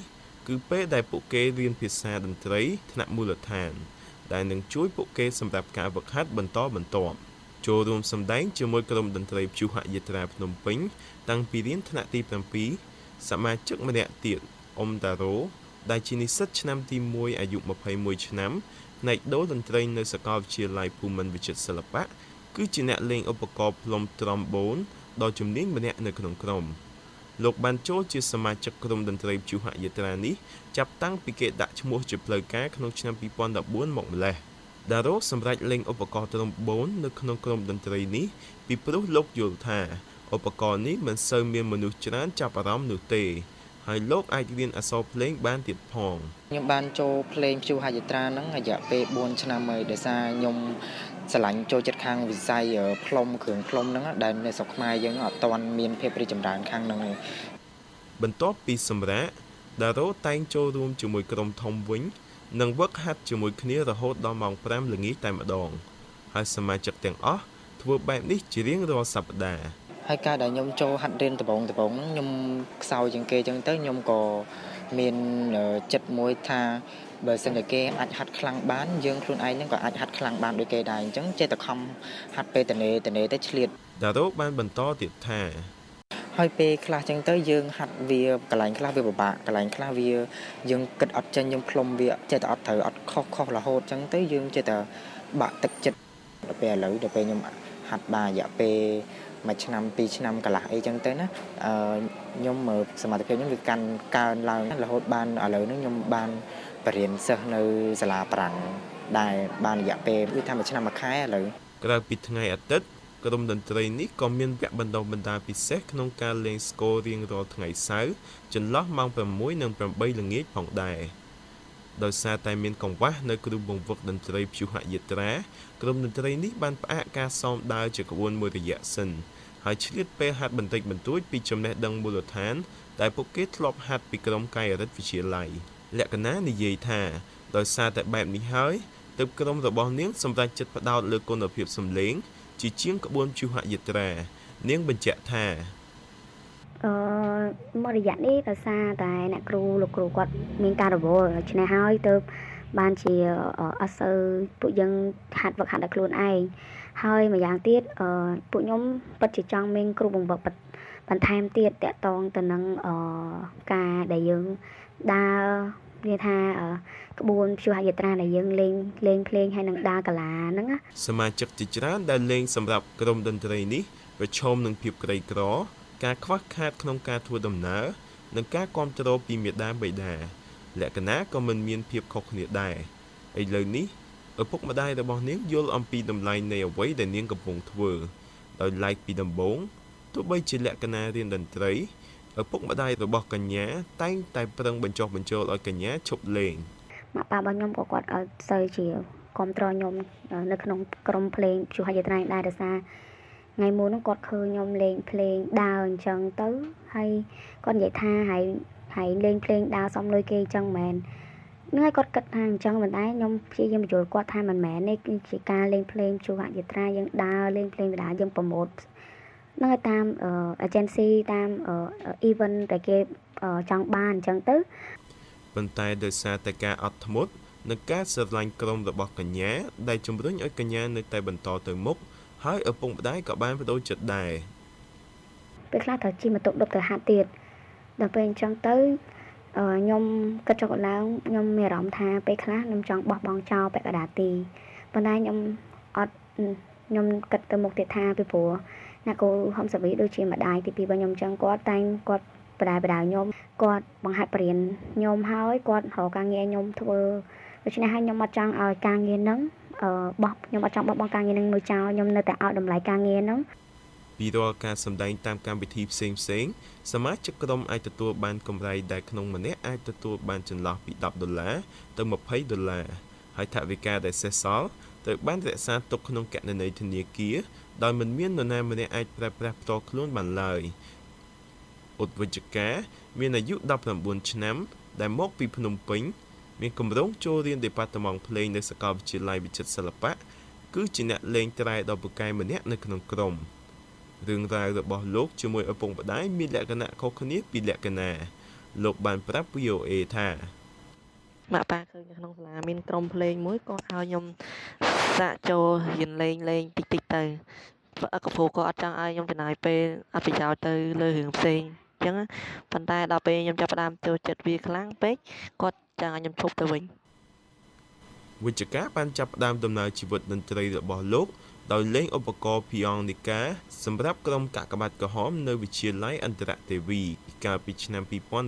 គឺពេលដែលពួកគេរៀនភាសាតន្ត្រីថ្នាក់មូលដ្ឋានដែលនឹងជួយពួកគេសម្រាប់ការហ្វឹកហាត់បន្តបន្ទាប់ចូលរួមសម្ដែងជាមួយក្រុមតន្ត្រីព្យុហយាត្រាភ្នំពេញតាំងពីរៀនថ្នាក់ទី7សមាជិកម្នាក់ទៀតអ៊ុំតារ៉ូដែលជានិស្សិតឆ្នាំទី1អាយុ21ឆ្នាំផ្នែកដូតន្ត្រីនៅសាកលវិទ្យាល័យភូមិន្ទវិចិត្រសិល្បៈគឺជាអ្នកលេងឧបករណ៍ផ្លុំត្រំបូនដ៏ជំនាញម្នាក់នៅក្នុងក្រុមលោកបានចូលជាសមាជិកក្រុមតន្ត្រីព្យុហយាត្រានេះចាប់តាំងពីគេដាក់ឈ្មោះជាផ្លូវការក្នុងឆ្នាំ2014មកម្លេះដារ៉ូសម្រាប់លេងឧបករណ៍ត្រំបូននៅក្នុងក្រុមតន្ត្រីនេះពីព្រោះលោកយល់ថាឧបករណ៍នេះមិនសូវមានមនុស្សច្រើនចាប់អារម្មណ៍នោះទេហើយលោកអាចរៀនអក្សរភ្លេងបានទៀតផងខ្ញុំបានចូលភ្លេងព្យុហយាត្រាហ្នឹងរយៈពេល4ឆ្នាំហើយដោយសារខ្ញុំស្រឡាញ់ចូលចិត្តខាងវិស័យផ្លុំគ្រឿងផ្លុំហ្នឹងដែលនៅស្រុកខ្មែរយើងអត់ទាន់មានភាពរីកចម្រើនខាងហ្នឹងទេបន្ទាប់ពីសម្រាកដារ៉ូតែងចូលរួមជាមួយក្រុមធំវិញនិងវឹកហាត់ជាមួយគ្នារហូតដល់ម៉ោង5ល្ងាចតែម្ដងហើយសមាជិកទាំងអស់ធ្វើបែបនេះជារៀងរាល់សប្ដាហ៍ហើយការដែលខ្ញុំចូលហាត់រៀនដំបូងហ្នឹងខ្ញុំខ្សោយជាងគេចឹងទៅខ្ញុំក៏មានចិត្តមួយថាបើសិនតែគេអាចហាត់ខ្លាំងបានយើងខ្លួនឯងហ្នឹងក៏អាចហាត់ខ្លាំងបានដូចគេដែរអញ្ចឹងចេះតែខំហាត់ពេលតនេទៅឆ្លៀតដារ៉ូបានបន្តទៀតថាហើយពេលខ្លះចឹងទៅយើងហាត់វាកន្លែងខ្លះវាពិបាកកន្លែងខ្លះវាយើងគិតអត់ចេញយើងផ្លុំវាចេះតែអត់ត្រូវអត់ខុសរហូតចឹងទៅយើងចេះតែបាក់ទឹកចិត្តដល់ពេលឥឡូវដល់ពេលខ្ញុំហាត់បានរយៈពេល1ឆ្នាំ2ឆ្នាំកន្លះអីចឹងទៅណាខ្ញុំសមត្ថភាពខ្ញុំវាកាន់កើនឡើងរហូតបានឥឡូវនេះខ្ញុំបានបរៀនសិស្សនៅសាលាប្រាំងដែលបានរយៈពេលវាថា1ឆ្នាំ1ខែឥឡូវក្រៅពីថ្ងៃអាទិត្យក្រុមតន្ត្រីនេះក៏មានវគ្គបណ្ដុះបណ្ដាលពិសេសក្នុងការលេងស្គររៀងរាល់ថ្ងៃសៅរ៍ចន្លោះម៉ោង6និង8ល្ងាចផងដែរដោយសារតែមានកង្វះនៅគ្រូបង្វឹកតន្ត្រីព្យុហយាត្រាក្រុមតន្ត្រីនេះបានផ្អាកការซ้อมដើរជាក្បួនមួយរយៈសិនហើយឆ្លៀតពេលហាត់បន្តិចបន្តួចពីចំណេះដឹងមូលដ្ឋានដែលពួកគេធ្លាប់ហាត់ពីក្រុមកាយរិទ្ធវិទ្យាល័យលក្ខណៈនិយាយថាដោយសារតែបែបនេះហើយទើបក្រុមរបស់នាងសម្រេចចិត្តផ្ដោតលើគុណភាពសំឡេងជាជាងក្បួនព្យុហយាត្រានាងបញ្ជាក់ថាមករយៈនេះដោយសារតែអ្នកគ្រូលោកគ្រូគាត់មានការរវល់ដូច្នេះហើយទើបបានជាអត់សូវពួកយើងហាត់វឹកហាត់ដល់ខ្លួនឯងហើយម្យ៉ាងទៀតពួកខ្ញុំពិតជាចង់មានគ្រូបង្វឹកបន្ថែមទៀតតាក់ទងទៅនឹងការដែលយើងដើរនិយាយថាក្បួនព្យុហយាត្រាដែលយើងលេងភ្លេងហើយនឹងដើរកាឡាហ្នឹងសមាជិកជាច្រើនដែលលេងសម្រាប់ក្រុមតន្ត្រីនេះប្រឈមនឹងភាពក្រីក្រការខ្វះខាតក្នុងការធ្វើដំណើរនិងការគាំទ្រពីមាតាបិតាលក្ខណៈក៏មិនមានភាពខុសគ្នាដែរឥឡូវនេះឪពុកម្ដាយរបស់នាងយល់អំពីតម្លៃនៃអ្វីដែលនាងកំពុងធ្វើដោយឡែកពីដំបូងទោះបីជាលក្ខណៈរៀនតន្ត្រីឪពុកម្ដាយរបស់កញ្ញាតែងតែប្រឹងបញ្ចុះបញ្ចូលឲ្យកញ្ញាឈប់លេងម៉ាក់ប៉ារបស់ខ្ញុំក៏គាត់ឲ្យសូវជាគាំទ្រខ្ញុំនៅក្នុងក្រុមភ្លេងព្យុហយាត្រាដែរដោយសារថ្ងៃមុនហ្នឹងគាត់ឃើញខ្ញុំលេងភ្លេងដើរអញ្ចឹងទៅហើយគាត់និយាយថាហើយលេងភ្លេងដើរសំលុយគេអញ្ចឹងមែននឹងហើយគាត់គិតថាអញ្ចឹងមិនដែរខ្ញុំព្យាយាមបញ្យល់គាត់ថាមិនមែននេះគឺជាការលេងភ្លេងព្យុហយាត្រាយើងដើរលេងភ្លេងបណ្ដាយើងប្រម៉ូទនឹងឲ្យតាម agency តាម event ដែលគេចង់បានអញ្ចឹងទៅប៉ុន្តែដោយសារតែការអត់ធ្មត់និងការស្រឡាញ់ក្រុមរបស់កញ្ញាដែលជំរុញឲ្យកញ្ញានៅតែបន្តទៅមុខហើយឪពុកម្ដាយក៏បានបដូរចិត្តដែរពេលខ្លះត្រូវជិះម៉ូតូដប់ទៅហាត់ទៀតដល់ពេលអញ្ចឹងទៅខ្ញុំគិតចុះឡើងខ្ញុំមានអារម្មណ៍ថាពេលខ្លះខ្ញុំចង់បោះបង់ចោលពាក់កណ្ដាលទីប៉ុន្តែខ្ញុំគិតទៅមុខទៀតថាពីព្រោះអ្នកគ្រូហំសាវីដូចជាម្ដាយទីពីររបស់ខ្ញុំអញ្ចឹងគាត់បដាខ្ញុំគាត់បង្ហាត់បរៀនខ្ញុំហើយគាត់រកការងារខ្ញុំធ្វើដូច្នេះហើយខ្ញុំអត់ចង់ឲ្យការងារហ្នឹងខ្ញុំអត់ចង់បោះបង់ការងារហ្នឹងមួយចោលខ្ញុំនៅតែឲ្យតម្លៃការងារហ្នឹងពីរាល់ការសម្ដែងតាមកម្មវិធីផ្សេងសមាជិកក្រុមអាចទទួលបានកម្រៃដែលក្នុងម្នាក់អាចទទួលបានចន្លោះពី$10ទៅ$20ហើយថវិកាដែលសេសសល់ត្រូវបានរក្សាទុកក្នុងគណនីធនាគារដោយមិនមាននរណាម្នាក់អាចប្រើប្រាស់ផ្ទាល់ខ្លួនបានឡើយឧត្តវិជ្ជការមានអាយុ19ឆ្នាំដែលមកពីភ្នំពេញមានគម្រោងចូលរៀនដេប៉ាតឺម៉ង់ភ្លេងនៅសាកលវិទ្យាល័យវិចិត្រសិល្បៈគឺជាអ្នកលេងត្រែដ៏ពូកែម្នាក់នៅក្នុងក្រុមរឿងរ៉ាវរបស់លោកជាមួយឪពុកម្ដាយមានលក្ខណៈខុសគ្នាពីលក្ខណៈលោកបានប្រាប់ VOA ថាម៉ាក់ប៉ាឃើញក្នុងសាលាមានក្រុមភ្លេងមួយគាត់ឲ្យខ្ញុំសាកចូលរៀនលេងតិចទៅកពូក៏អត់ចង់ឲ្យខ្ញុំចំណាយពេលអត់ប្រយោជន៍ទៅលើរឿងផ្សេងអញ្ចឹងប៉ុន្តែដល់ពេលខ្ញុំចាប់ផ្ដើមចូលចិត្តវាខ្លាំងពេកគាត់ចង់ឲ្យខ្ញុំឈប់ទៅវិញវិជ្ជការបានចាប់ផ្ដើមដំណើរជីវិតតន្ត្រីរបស់លោកដោយលេងឧបករណ៍ភីយ៉ងនីកាសម្រាប់ក្រុមកាកបាទក្រហមនៅវិទ្យាល័យអន្តរទេវីកាលពីឆ្នាំ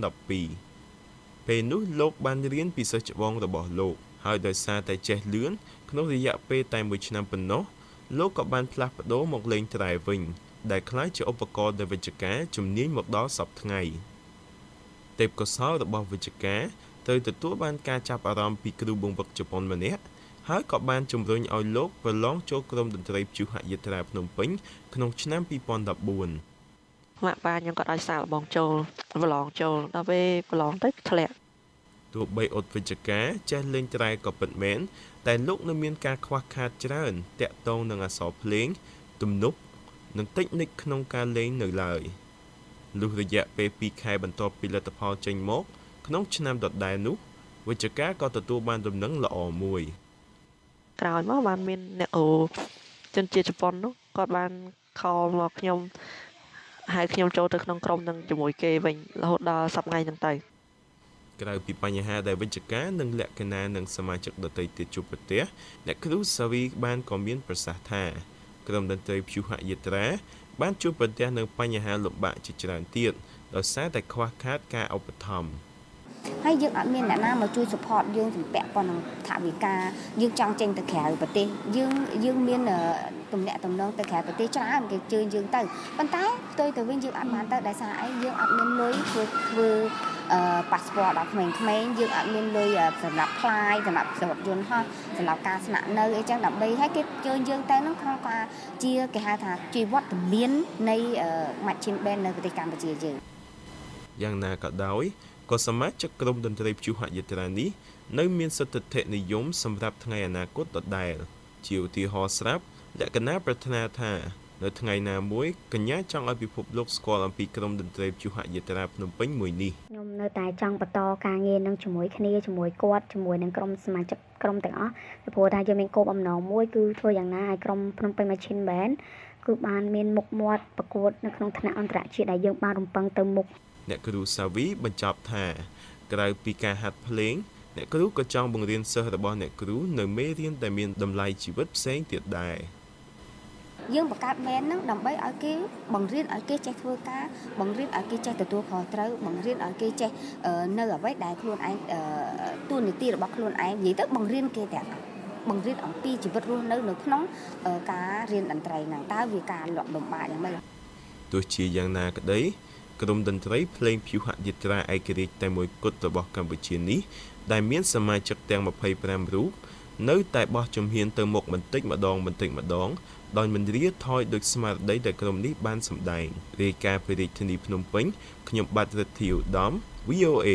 2012ពេលនោះលោកបានរៀនពីសិស្សច្បងរបស់លោកហើយដោយសារតែចេះលឿនក្នុងរយៈពេលតែ1ឆ្នាំប៉ុណ្ណោះលោកក៏បានផ្លាស់ប្ដូរមកលេងត្រែវិញដែលក្លាយជាឧបករណ៍ដែលវិជ្ជការជំនាញមកដល់សប្តាហ៍ថ្ងៃទេពកោសល្យរបស់វិជ្ជការត្រូវទទួលបានការចាប់អារម្មណ៍ពីគ្រូបង្វឹកជប៉ុនម្នាក់ហើយក៏បានជំរុញឲ្យលោកប្រឡងចូលក្រុមតន្ត្រីព្យុហយាត្រាភ្នំពេញក្នុងឆ្នាំ2014 ម៉ាក់ប៉ាខ្ញុំក៏ឲ្យសាកល្បងចូលប្រឡងចូលដល់ពេលប្រឡងទៅធ្លាក់ទោះបីអត់វិជ្ជការចេះលេងត្រែក៏ពិតមែនតែលោកនៅមានការខ្វះខាតច្រើនតាក់ទងនឹងអក្សរភ្លេងទំនុកនិងតិចនិចក្នុងការលេងនៅឡើយលុះរយៈពេល2ខែបន្ទាប់ពីលទ្ធផលចេញមកក្នុងឆ្នាំដដែលនោះវិជ្ជការក៏ទទួលបានដំណឹងល្អមួយក្រោយមកបានមានអ្នកគ្រូជនជាតិជប៉ុននោះគាត់បានខលមកខ្ញុំហើយខ្ញុំចូលទៅក្នុងក្រុមនឹងជាមួយគេវិញរហូតដល់សប្តាហ៍ហ្នឹងទៅក្រៅពីបញ្ហាដែលវិជ្ជការនិងលក្ខណៈនិងសមាជិកដទៃទៀតជួបប្រទះអ្នកគ្រូសាវីបានក៏មានប្រសាសន៍ថាក្រុមតន្ត្រីព្យុហយាត្រាបានជួបប្រទះនឹងបញ្ហាលំបាកជាច្រើនទៀតដោយសារតែខ្វះខាតការឧបត្ថម្ភហើយយើងអត់មានអ្នកណាមកជួយ support យើងជំពាក់ប៉ុណ្ណឹងថាវិការយើងចង់ចេញទៅក្រៅប្រទេសយើងមានទំនាក់ទំនងទៅក្រៅប្រទេសច្រើនគេជើញយើងទៅប៉ុន្តែផ្ទុយទៅវិញយើងអត់បានទៅដោយសារអីយើងអត់មានលុយធ្វើប៉ាសពតដល់ក្មេងៗយើងអត់មានលុយសម្រាប់ផ្លាយសម្រាប់រថយន្តហោះសម្រាប់ការស្នាក់នៅអីចឹងដើម្បីឲ្យគេជើញយើងទៅហ្នឹងក្នុងការជាគេហៅថាជីវត្តមាននៃ Machine Band នៅប្រទេសកម្ពុជាយើងយ៉ាងណាក៏ដោយក៏សមាជិកក្រុមតន្ត្រីព្យុហយាត្រានេះនៅមានសិទ្ធិនិយមសម្រាប់ថ្ងៃអនាគតដដែលជាឧទាហរណ៍ស្រាប់លក្ខណៈប្រាថ្នាថានៅថ្ងៃណាមួយកញ្ញាចង់ឲ្យពិភពលោកស្គាល់អំពីក្រុមតន្ត្រីព្យុហយាត្រាភ្នំពេញមួយនេះខ្ញុំនៅតែចង់បន្តការងារនឹងជាមួយគ្នាជាមួយគាត់ជាមួយនឹងក្រុមសមាជិកក្រុមទាំងអស់ពីព្រោះថាយើងមានគោលបំណងមួយគឺធ្វើយ៉ាងណាឲ្យក្រុមភ្នំពេញ Machine Band គឺបានមានមុខមាត់ប្រកួតនៅក្នុងថ្នាក់អន្តរជាតិដែលយើងបានរំពឹងទៅមុខអ្នកគ្រូសាវីបញ្ចប់ថាក្រៅពីការហាត់ភ្លេងអ្នកគ្រូក៏ចង់បង្រៀនសិស្សរបស់អ្នកគ្រូនៅមេរៀនដែលមានតម្លៃជីវិតផ្សេងទៀតដែរយើងបង្កើតមែនហ្នឹងដើម្បីឲ្យគេបង្រៀនឲ្យគេចេះធ្វើការបង្រៀនឲ្យគេចេះទទួលខុសត្រូវបង្រៀនឲ្យគេចេះនៅអ្វីដែលខ្លួនឯងទួនាទីរបស់ខ្លួនឯងនិយាយទៅបង្រៀនគេទាំងបង្រៀនអំពីជីវិតរស់នៅក្នុងការរៀនតន្ត្រីហ្នឹងតើវាការលក់លំបាកយ៉ាងម៉េចទោះជាយ៉ាងណាក្តីក្រុមតន្ត្រីភ្លេងព្យុហយាត្រាឯករាជ្យតែមួយគត់របស់កម្ពុជានេះដែលមានសមាជិកទាំង25រូបនៅតែបោះជំហានទៅមុខបន្តិចម្ដងដោយមិនរាថយដោយស្មារតីដែលក្រុមនេះបានសម្ដែងរាយការណ៍ពីរាជធានីភ្នំពេញខ្ញុំបាទរិទ្ធីឧត្តម VOA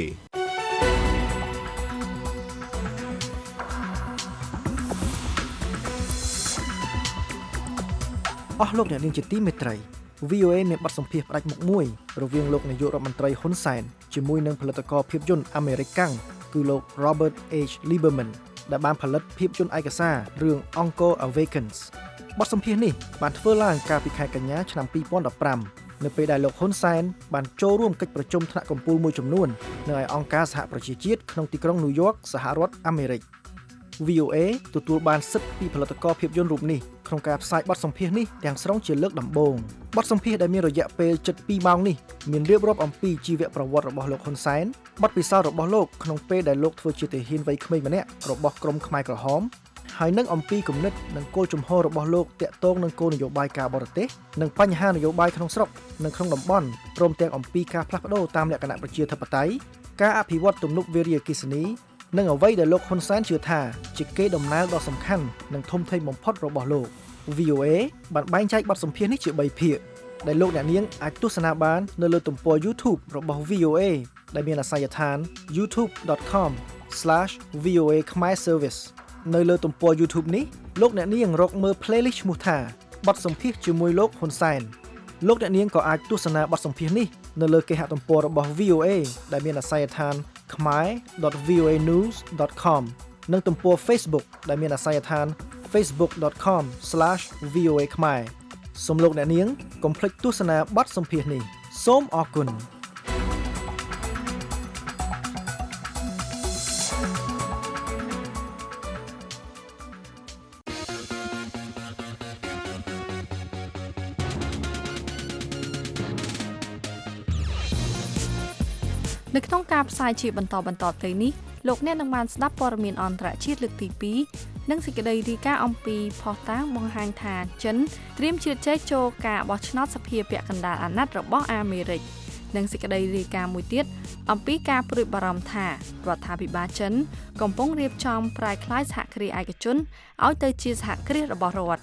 អស់លោកអ្នកនាងជាទីមេត្រី VOA មានបទសម្ភាសន៍ផ្ដាច់មុខមួយរវាងលោកនាយករដ្ឋមន្ត្រីហ៊ុនសែនជាមួយនឹងផលិតករភាពយន្តអាមេរិកកាំងគឺលោក Robert H. Lieberman ដែលបានផលិតភាពយន្តឯកសាររឿង Encore Awakens បទសម្ភាសន៍នេះបានធ្វើឡើងកាលពីខែកញ្ញាឆ្នាំ2015នៅពេលដែលលោកហ៊ុនសែនបានចូលរួមកិច្ចប្រជុំថ្នាក់កំពូលមួយចំនួននៅឯអង្គការសហប្រជាជាតិក្នុងទីក្រុងញូវយ៉កសហរដ្ឋអាមេរិក VOA ទទួលបានសិទ្ធិពីផលិតករភាពយន្តរូបនេះក្នុងការផ្សាយបទសម្ភាសន៍នេះទាំងស្រុងជាលើកដំបូងបទសម្ភាសន៍ដែលមានរយៈពេលជិត2ម៉ោងនេះមានរៀបរាប់អំពីជីវប្រវត្តិរបស់លោកហ៊ុនសែនបទពិសោធន៍របស់លោកក្នុងពេលដែលលោកធ្វើជាទាហានវ័យក្មេងម្នាក់របស់ក្រុមខ្មែរក្រហមហើយនឹងអំពីគំនិតនិងគោលជំហររបស់លោកទាក់ទងនឹងគោលនយោបាយការបរទេសនិងបញ្ហានយោបាយក្នុងស្រុកនិងក្នុងតំបន់ព្រមទាំងអំពីការផ្លាស់ប្ដូរតាមលក្ខណៈប្រជាធិបតេយ្យការអភិវឌ្ឍទំនប់វារីអគ្គិសនីនិងអ្វីដែលលោកហ៊ុនសែនជឿថាជាកេរដំណែលដ៏សំខាន់និងធំធេងបំផុតរបស់លោក VOA បានបែងចែកបទសម្ភាសន៍នេះជា3ភាគដែលលោកអ្នកនាងអាចទស្សនាបាននៅលើទំព័រ YouTube របស់ VOA ដែលមានអាសយដ្ឋាន youtube.com/VOA Khmer Service នៅលើទំព័រ YouTube នេះលោកអ្នកនាងរកមើល playlist ឈ្មោះថាបទសម្ភាសន៍ជាមួយលោកហ៊ុនសែនលោកអ្នកនាងក៏អាចទស្សនាបទសម្ភាសន៍នេះនៅលើគេហទំព័ររបស់ VOA ដែលមានអាសយដ្ឋាន khmer.voanews.com និងទំព័រ Facebook ដែលមានអាសយដ្ឋាន facebook.com/voa khmer សូមលោកអ្នកនាងកុំភ្លេចទស្សនាបទសម្ភាសន៍នេះសូមអរគុណនៅក្នុងការផ្សាយជាបន្តទៅនេះលោកអ្នកនឹងបានស្ដាប់ព័ត៌មានអន្តរជាតិលើកទី2និងសេចក្តីរាយការណ៍អំពីផុសតាងបង្ហាញថាចិនត្រៀមជ្រៀតជ្រែកចូលការបោះឆ្នោតសភាពាក់កណ្ដាលអាណត្តិរបស់អាមេរិកនិងសេចក្តីរាយការណ៍មួយទៀតអំពីការព្រួយបារម្ភថារដ្ឋាភិបាលចិនកំពុងរៀបចំប្រែក្លាយសហគ្រាសឯកជនឲ្យទៅជាសហគ្រាសរបស់រដ្ឋ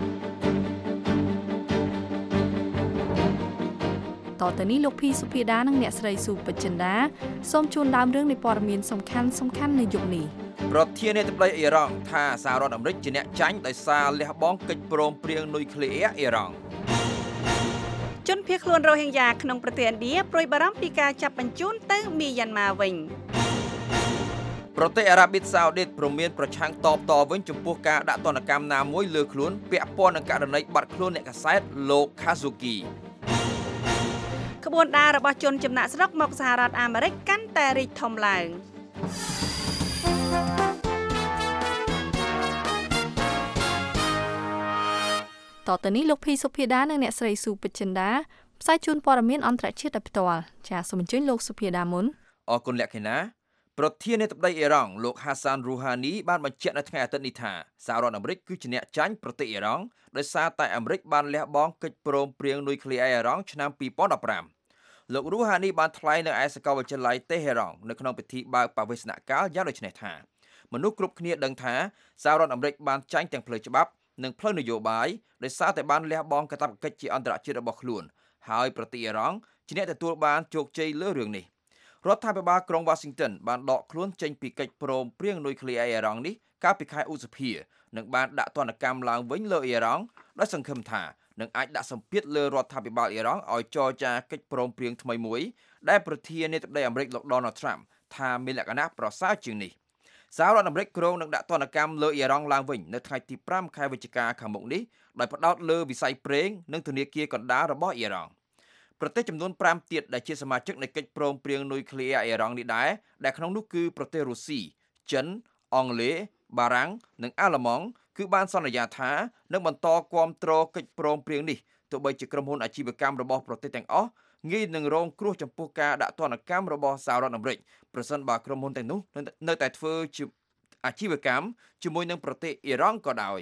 តទៅនេះលោកភីសុភាដានិងអ្នកស្រីស៊ូពេជ្រចិន្តាសូមជូនដើមរឿងនៃព័ត៌មានសំខាន់នៅយុគនេះប្រធានាធិបតីអ៊ីរ៉ង់ថាសហរដ្ឋអាមេរិកជាអ្នកចាញ់ដោយសារលះបង់កិច្ចព្រមព្រៀងនុយក្លេអ៊ែរអ៊ីរ៉ង់ជនភៀសខ្លួនរ៉ូហិញ៉ាក្នុងប្រទេសឥណ្ឌាព្រួយបារម្ភពីការចាប់បញ្ជូនទៅមីយ៉ាន់ម៉ាវិញប្រទេសអារ៉ាប៊ីសាអូឌីតព្រមមានប្រឆាំងតបវិញចំពោះការដាក់ទណ្ឌកម្មណាមួយលើខ្លួនពាក់ព័ន្ធនឹងករណីបាត់ខ្លួនអ្នកកាសែតលោក Khashoggi ក្បួនដើររបស់ជនចំណាក់ស្រុកមកសហរដ្ឋអាមេរិកកាន់តែរីកធំឡើងតទៅនេះលោកភីសុភាដានិងអ្នកស្រីស៊ូពេជ្រចិន្តាផ្សាយជូនព័ត៌មានអន្តរជាតិដោយផ្ទាល់ចាសសូមអញ្ជើញលោកសុភាដាមុនអរគុណលក្ខិណាប្រធានាធិបតីអ៊ីរ៉ង់លោក Hassan Rouhani បានបញ្ជាក់នៅថ្ងៃអាទិត្យនេះថាសហរដ្ឋអាមេរិកគឺជាអ្នកចាញ់ប្រទេសអ៊ីរ៉ង់ដោយសារតែអាមេរិកបានលះបង់កិច្ចព្រមព្រៀងនុយក្លេអ៊ែរអ៊ីរ៉ង់ឆ្នាំ2015លោក Rouhani បានថ្លែងនៅឯសាកលវិទ្យាល័យតេហេរ៉ង់នៅក្នុងពិធីបើកបវេសនកាលយ៉ាងដូចនេះថាមនុស្សគ្រប់គ្នាដឹងថាសហរដ្ឋអាមេរិកបានចាញ់ទាំងផ្លូវច្បាប់និងផ្លូវនយោបាយដោយសារតែបានលះបង់កាតព្វកិច្ចជាអន្តរជាតិរបស់ខ្លួនហើយប្រទេសអ៊ីរ៉ង់ជាអ្នកទទួលបានជោគជ័យលើរឿងនេះរដ្ឋាភិបាលក្រុង Washington បានដកខ្លួនចេញពីកិច្ចព្រមព្រៀងនុយក្លេអ៊ែរអ៊ីរ៉ង់នេះកាលពីខែឧសភានិងបានដាក់ទណ្ឌកម្មឡើងវិញលើអ៊ីរ៉ង់ដោយសង្ឃឹមថានឹងអាចដាក់សម្ពាធលើរដ្ឋាភិបាលអ៊ីរ៉ង់ឲ្យចរចាកិច្ចព្រមព្រៀងថ្មីមួយដែលប្រធានាធិបតីអាមេរិកលោក Donald Trump ថាមានលក្ខណៈប្រសើរជាងនេះសហរដ្ឋអាមេរិកគ្រោងនឹងដាក់ទណ្ឌកម្មលើអ៊ីរ៉ង់ឡើងវិញនៅថ្ងៃទី5ខែវិច្ឆិកាខាងមុខនេះដោយផ្ដោតលើវិស័យប្រេងនិងធនាគារកណ្ដាលរបស់អ៊ីរ៉ង់ប្រទេសចំនួន5ទៀតដែលជាសមាជិកនៃកិច្ចព្រមព្រៀងនុយក្លេអ៊ែរអ៊ីរ៉ង់នេះដែរដែលក្នុងនោះគឺប្រទេសរុស្ស៊ីចិនអង់គ្លេសបារាំងនិងអាល្លឺម៉ង់គឺបានសន្យាថានឹងបន្តគាំទ្រកិច្ចព្រមព្រៀងនេះទោះបីជាក្រុមហ៊ុនអាជីវកម្មរបស់ប្រទេសទាំងអស់ងាយនឹងរងគ្រោះចំពោះការដាក់ទណ្ឌកម្មរបស់សហរដ្ឋអាមេរិកប្រសិនបើក្រុមហ៊ុនទាំងនោះនៅតែធ្វើជាអាជីវកម្មជាមួយនឹងប្រទេសអ៊ីរ៉ង់ក៏ដោយ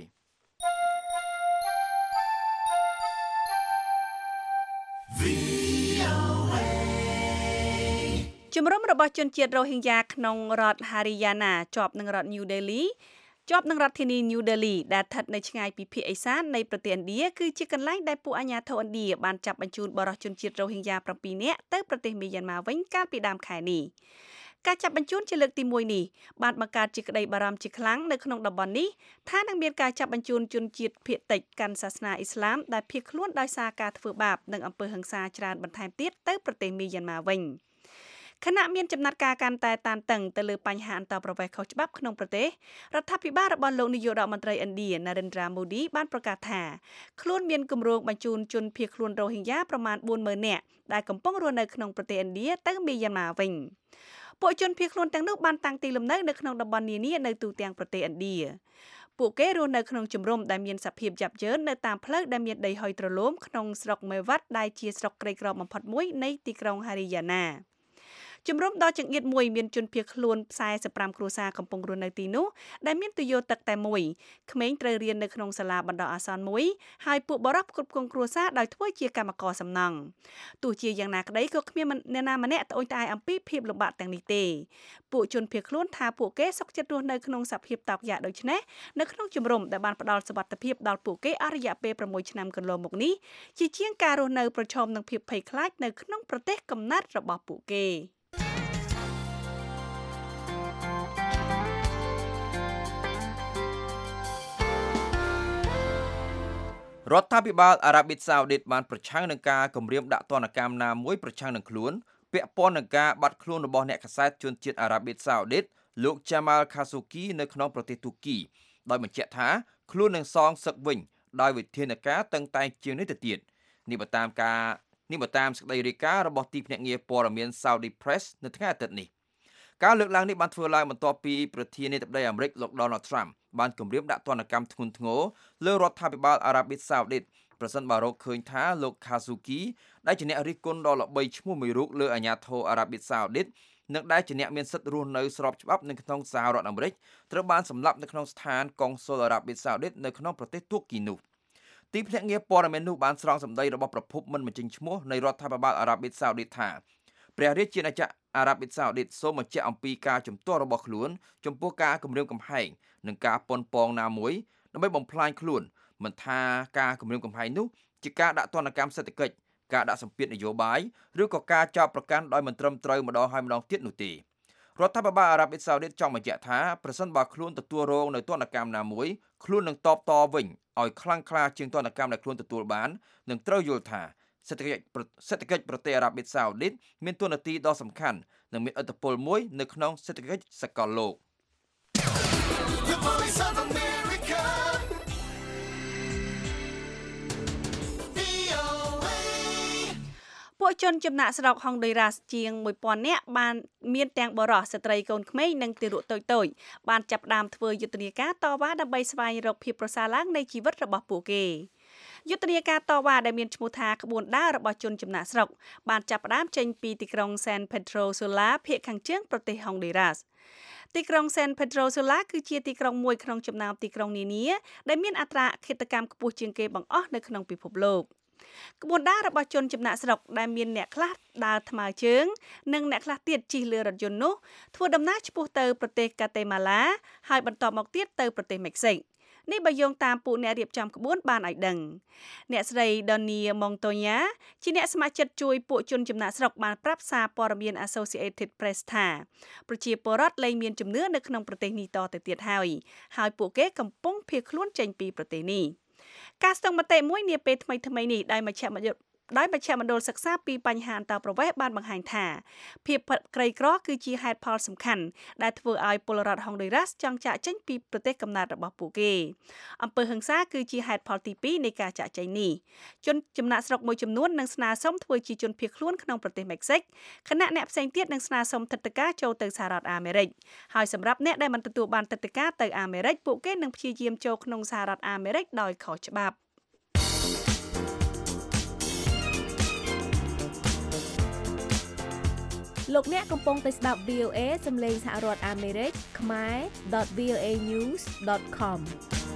ជំរំរបស់ជនជាតិរ៉ូហិញ៉ាក្នុងរដ្ឋ Haryana ជាប់នឹងរដ្ឋ New Delhi ជាប់នឹងរដ្ឋធានី New Delhi ដែលស្ថិតនៅឆ្ងាយពីភាគឦសាននៃប្រទេសឥណ្ឌាគឺជាកន្លែងដែលពួកអាជ្ញាធរឥណ្ឌាបានចាប់បញ្ជូនបរិសុទ្ធជនជាតិរ៉ូហិញ៉ា7នាក់ទៅប្រទេសមីយ៉ាន់ម៉ាវិញកាលពីដើមខែនេះការចាប់បញ្ជូនជាលើកទី1នេះបានបង្កើតជាក្តីបារម្ភជាខ្លាំងនៅក្នុងតំបន់នេះថានឹងមានការចាប់បញ្ជូនជនជាតិភាគតិចកាន់សាសនាអ៊ីស្លាមដែលភៀសខ្លួនដោយសារការធ្វើបាបនិងអំពើហិង្សាច្រើនបន្ថែមទៀតទៅប្រទេសមីយ៉ាន់ម៉ាវិញខណៈមានចំណាត់ការកាន់តែតានតឹងទៅលើបញ្ហាអន្តរប្រវេសន៍ខុសច្បាប់ក្នុងប្រទេសរដ្ឋាភិបាលរបស់លោកនាយករដ្ឋមន្ត្រីឥណ្ឌា Narendra Modi បានប្រកាសថាខ្លួនមានគម្រោងបញ្ជូនជនភៀសខ្លួនរ៉ូហិញ៉ាប្រមាណ 40000 នាក់ដែលកំពុងរស់នៅក្នុងប្រទេសឥណ្ឌាទៅមីយ៉ាន់ម៉ាវិញពួកជនភៀសខ្លួនទាំងនោះបានតាំងទីលំនៅក្នុងតំបន់នានានៅទូទាំងប្រទេសឥណ្ឌាពួកគេរស់នៅក្នុងជំរំដែលមានសភាពយ៉ាប់យ៉ឺននៅតាមផ្លូវដែលមានដីហុយទ្រលោមក្នុងស្រុកមេវ៉ាត់ដែលជាស្រុកក្រីក្របំផុតមួយនៃទីក្រុង Haryanaជំរំដ៏ចង្អៀតមួយមានជនភៀសខ្លួន45គ្រួសារកំពុងរស់នៅទីនោះដែលមានទុយោទឹកតែមួយក្មេងត្រូវរៀននៅក្នុងសាលាបណ្ដោះអាសន្នមួយហើយពួកបរិបគ្រប់គ្រងគ្រួសារដោយធ្វើជាកម្មករសំណង់ទោះជាយ៉ាងណាក្តីក៏គ្មានអ្នកណាម្នាក់ត្អូញត្អែរអំពីភាពលំបាកទាំងនេះទេពួកជនភៀសខ្លួនថាពួកគេសុខចិត្តរស់នៅក្នុងសភាពតោកយ៉ាកដូចនេះនៅក្នុងជំរំដែលបានផ្ដល់សុវត្ថិភាពដល់ពួកគេអស់រយៈពេល6ឆ្នាំកន្លងមកនេះជាជាងការរស់នៅប្រឈមនឹងភាពភ័យខ្លាចនៅក្នុងប្រទេសកំណើតរបស់ពួកគេរដ្ឋាភិបាលអារ៉ាប៊ីសាអូឌីតបានប្រឆាំងនឹងការគំរាមដាក់ទណ្ឌកម្មណាមួយប្រឆាំងនឹងខ្លួនពាក់ព័ន្ធនឹងការបាត់ខ្លួនរបស់អ្នកកាសែតជនជាតិអារ៉ាប៊ីសាអូឌីតលោក Jamal Khashoggi នៅក្នុងប្រទេសទូគីដោយបញ្ជាក់ថាខ្លួននឹងសងសឹកវិញដោយវិធានការតឹងតែងជាងនេះទៅទៀតនេះបើតាមសេចក្តីរាយការណ៍របស់ទីភ្នាក់ងារព័ត៌មាន Saudi Press នៅថ្ងៃអាទិត្យនេះការលើកឡើងនេះបានធ្វើឡើងបន្ទាប់ពីប្រធានាធិបតីអាមេរិកលោក Donald Trump បានគម្រាមដាក់ទណ្ឌកម្មធ្ងន់ធ្ងរលើរដ្ឋាភិបាលអារ៉ាប៊ីសាអូឌីតប្រសិនបើរកឃើញថាលោក Khashoggi ដែលជាអ្នករិះគន់ដ៏ល្បីឈ្មោះមួយរូបលើអាញាធរអារ៉ាប៊ីសាអូឌីតនិងដែលជាអ្នកមានសិទ្ធិរស់នៅស្របច្បាប់នៅក្នុងសហរដ្ឋអាមេរិកត្រូវបានសម្លាប់នៅក្នុងស្ថានកុងស៊ុលអារ៉ាប៊ីសាអូឌីតនៅក្នុងប្រទេសទូគីនោះទីភ្នាក់ងារព័ត៌មាននោះបានស្រង់សម្ដីរបស់ប្រភពមិនបញ្ចេញឈ្មោះនៃរដ្ឋាភិបាលអារ៉ាប៊ីសាអូឌីតថាព្រះរាជាណាចក្រអារ៉ាប៊ីសាអូឌីតសូមបញ្ជាក់អំពីការជំទាស់របស់ខ្លួនចំពោះការគំរាមកំហែងនិងការប៉ុនប៉ងណាមួយដើម្បីបំផ្លាញខ្លួនមិនថាការគំរាមកំហែងនោះជាការដាក់ទណ្ឌកម្មសេដ្ឋកិច្ចការដាក់សម្ពាធនយោបាយឬក៏ការចោទប្រកាន់ដោយមិនត្រឹមត្រូវម្ដងហើយម្ដងទៀតនោះទេរដ្ឋាភិបាលអារ៉ាប៊ីសាអូឌីតចង់បញ្ជាក់ថាប្រសិនបើខ្លួនទទួលរងនៅទណ្ឌកម្មណាមួយខ្លួននឹងតបតវិញឲ្យខ្លាំងក្លាជាងទណ្ឌកម្មដែលខ្លួនទទួលបាននឹងត្រូវយល់ថាសេដ្ឋកិច្ចប្រទេសអារ៉ាប៊ីសាអូឌីតមានតួនាទីដ៏សំខាន់និងមានឥទ្ធិពលមួយនៅក្នុងសេដ្ឋកិច្ចសកលលោក The Voice of America. VOA. ពួកជនចំណាក់ស្រុកហុងឌុយរ៉ាសជាង 1000 នាក់បានមានទាំងបរិសុទ្ធស្ត្រីកូនក្មេងនិងទារកតូចៗបានចាប់ផ្ដើមធ្វើយុទ្ធនាការតវ៉ាដើម្បីស្វែងរកភាពប្រសើរឡើងនៃជីវិតរបស់ពួកគេយុទ្ធនាការតវ៉ាដែលមានឈ្មោះថាក្បួនដើររបស់ជនចំណាក់ស្រុកបានចាប់ផ្ដើមចេញពីទីក្រុង San Pedro Sula ភាគខាងជើងប្រទេសហុងឌុយរ៉ាសទីក្រុង San Pedro Sula គឺជាទីក្រុងមួយក្នុងចំណោមទីក្រុងនានាដែលមានអត្រាឃាតកម្មខ្ពស់ជាងគេបង្អស់នៅក្នុងពិភពលោកក្បួនដើររបស់ជនចំណាក់ស្រុកដែលមានអ្នកខ្លះដើរថ្មើរជើងនិងអ្នកខ្លះទៀតជិះលើរថយន្តនោះធ្វើដំណើរឆ្ពោះទៅប្រទេសកាតេម៉ាឡាហើយបន្តមកទៀតទៅប្រទេសមិចស៊ិកនេះបើយោងតាមពួកអ្នករៀបចំក្បួនបានឲ្យដឹងអ្នកស្រី Donia Montoya ជាអ្នកស្ម័គ្រចិត្តជួយពួកជនចំណាក់ស្រុកបានប្រាប់សារព័ត៌មាន Associated Press ថាប្រជាពលរដ្ឋលែងមានជំនឿនៅក្នុងប្រទេសនេះតទៅទៀតហើយពួកគេកំពុងភៀសខ្លួនចេញពីប្រទេសនេះការស្ទង់មតិមួយនាពេលថ្មីនេះដោយមជ្ឈមណ្ឌលសិក្សាពីបញ្ហាអន្តោប្រវេសន៍បានបង្ហាញថាភាពក្រីក្រគឺជាហេតុផលសំខាន់ដែលធ្វើឲ្យពលរដ្ឋហុងឌុយរ៉ាសចង់ចាកចេញពីប្រទេសកំណើតរបស់ពួកគេអំពើហិង្សាគឺជាហេតុផលទី2នៃការចាកចេញនេះជនចំណាក់ស្រុកមួយចំនួននឹងស្នើសុំធ្វើជាជនភៀសខ្លួនក្នុងប្រទេសមិចស៊ិកខណៈអ្នកផ្សេងទៀតនឹងស្នើសុំទិដ្ឋាការចូលទៅសហរដ្ឋអាមេរិកហើយសម្រាប់អ្នកដែលមិនទទួលបានទិដ្ឋាការទៅអាមេរិកពួកគេនឹងព្យាយាមចូលក្នុងសហរដ្ឋអាមេរិកដោយខុសច្បាប់លោកអ្នកកំពុងតែស្ដាប់ VOA សំឡេងសហរដ្ឋអាមេរិកខ្មែរ .voanews.com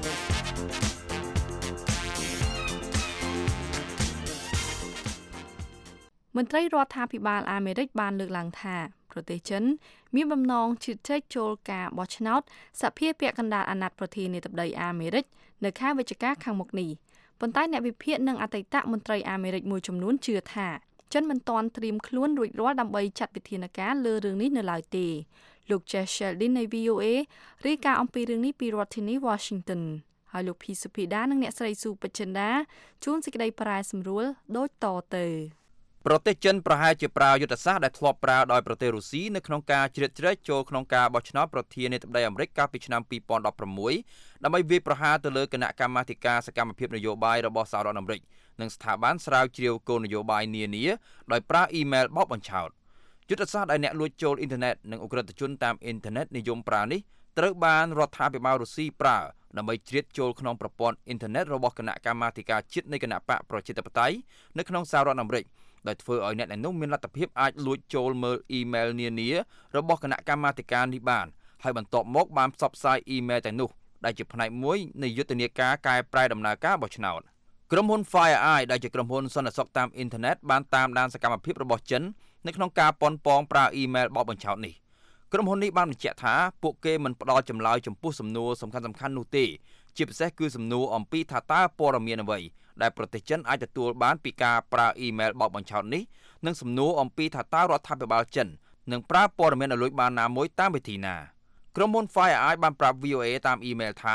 មន្ត្រីរដ្ឋាភិបាលអាមេរិកបានលើកឡើងថាប្រទេសចិនមានបំណងជ្រៀតជ្រែកចូលការបោះឆ្នោតសភាពាក់កណ្ដាលអាណត្តិប្រធានាធិបតីអាមេរិកនៅខែវិច្ឆិកាខាងមុខនេះប៉ុន្តែអ្នកវិភាគនិងអតីតមន្ត្រីអាមេរិកមួយចំនួនជឿថាចិនមិនទាន់ត្រៀមខ្លួនរួចរាល់ដើម្បីចាត់វិធានការលើរឿងនេះនៅឡើយទេលោក Jeff Sheldon នៃ VOA រាយការណ៍អំពីរឿងនេះពីរដ្ឋធានី Washington ហើយលោក P. Supida និងអ្នកស្រី Supachinda ជួនសេចក្តីប្រាយសម្រួលដូចតទៅប្រទេសចិនប្រហែលជាប្រើយុទ្ធសាស្ត្រដែលធ្លាប់ប្រើដោយប្រទេសរុស្ស៊ីនៅក្នុងការជ្រៀតជ្រែកចូលក្នុងការបោះឆ្នោតប្រធានាធិបតីអាមេរិកកាលពីឆ្នាំ2016ដើម្បីវាយប្រហារទៅលើគណៈកម្មាធិការសកម្មភាពនយោបាយរបស់សហរដ្ឋអាមេរិកនិងស្ថាប័នស្រាវជ្រាវគោលនយោបាយនានាដោយប្រើអ៊ីមែលបោកបញ្ឆោតយុទ្ធសាស្ត្រដែលអ្នកលួចចូលអ៊ីនធឺណិតនិងឧក្រិដ្ឋជនតាមអ៊ីនធឺណិតនិយមប្រើនេះត្រូវបានរដ្ឋាភិបាលរុស្ស៊ីប្រើដើម្បីជ្រៀតចូលក្នុងប្រព័ន្ធអ៊ីនធឺណិតរបស់គណៈកម្មាធិការជាតិនៃគណៈបកប្រជាធិបតេយ្យនៅក្នុងសហរដ្ឋអាមេរិកដោយធ្វើឲ្យអ្នកនោះមានលទ្ធភាពអាចលួចចូលមើលអ៊ីមែលនានារបស់គណៈកម្មាធិការនេះបានហើយបន្ទាប់មកបានផ្សព្វផ្សាយអ៊ីមែលទាំងនោះដែលជាផ្នែកមួយនៃយុទ្ធនាការកែប្រែដំណើរការបោះឆ្នោតក្រុមហ៊ុន FireEye ដែលជាក្រុមហ៊ុនសន្តិសុខតាមអ៊ីនធឺណិតបានតាមដានសកម្មភាពរបស់ចិននៅក្នុងការប៉ុនប៉ងប្រើអ៊ីមែលបោកបញ្ឆោតនេះក្រុមហ៊ុននេះបានបញ្ជាក់ថាពួកគេមិនផ្ដល់ចម្លើយចំពោះសំណួរសំខាន់ៗនោះទេជាពិសេសគឺសំណួរអំពីថាតើព័ត៌មានអ្វីដែលប្រទេសចិនអាចទទួលបានពីការប្រើអ៊ីមែលបោកបញ្ឆោតនេះនិងសំណួរអំពីថាតើរដ្ឋាភិបាលចិននឹងប្រើព័ត៌មានឲ្យលួចបានណាមួយតាមវិធីណាក្រុមហ៊ុន FireEye បានប្រាប់ VOA តាមអ៊ីមែលថា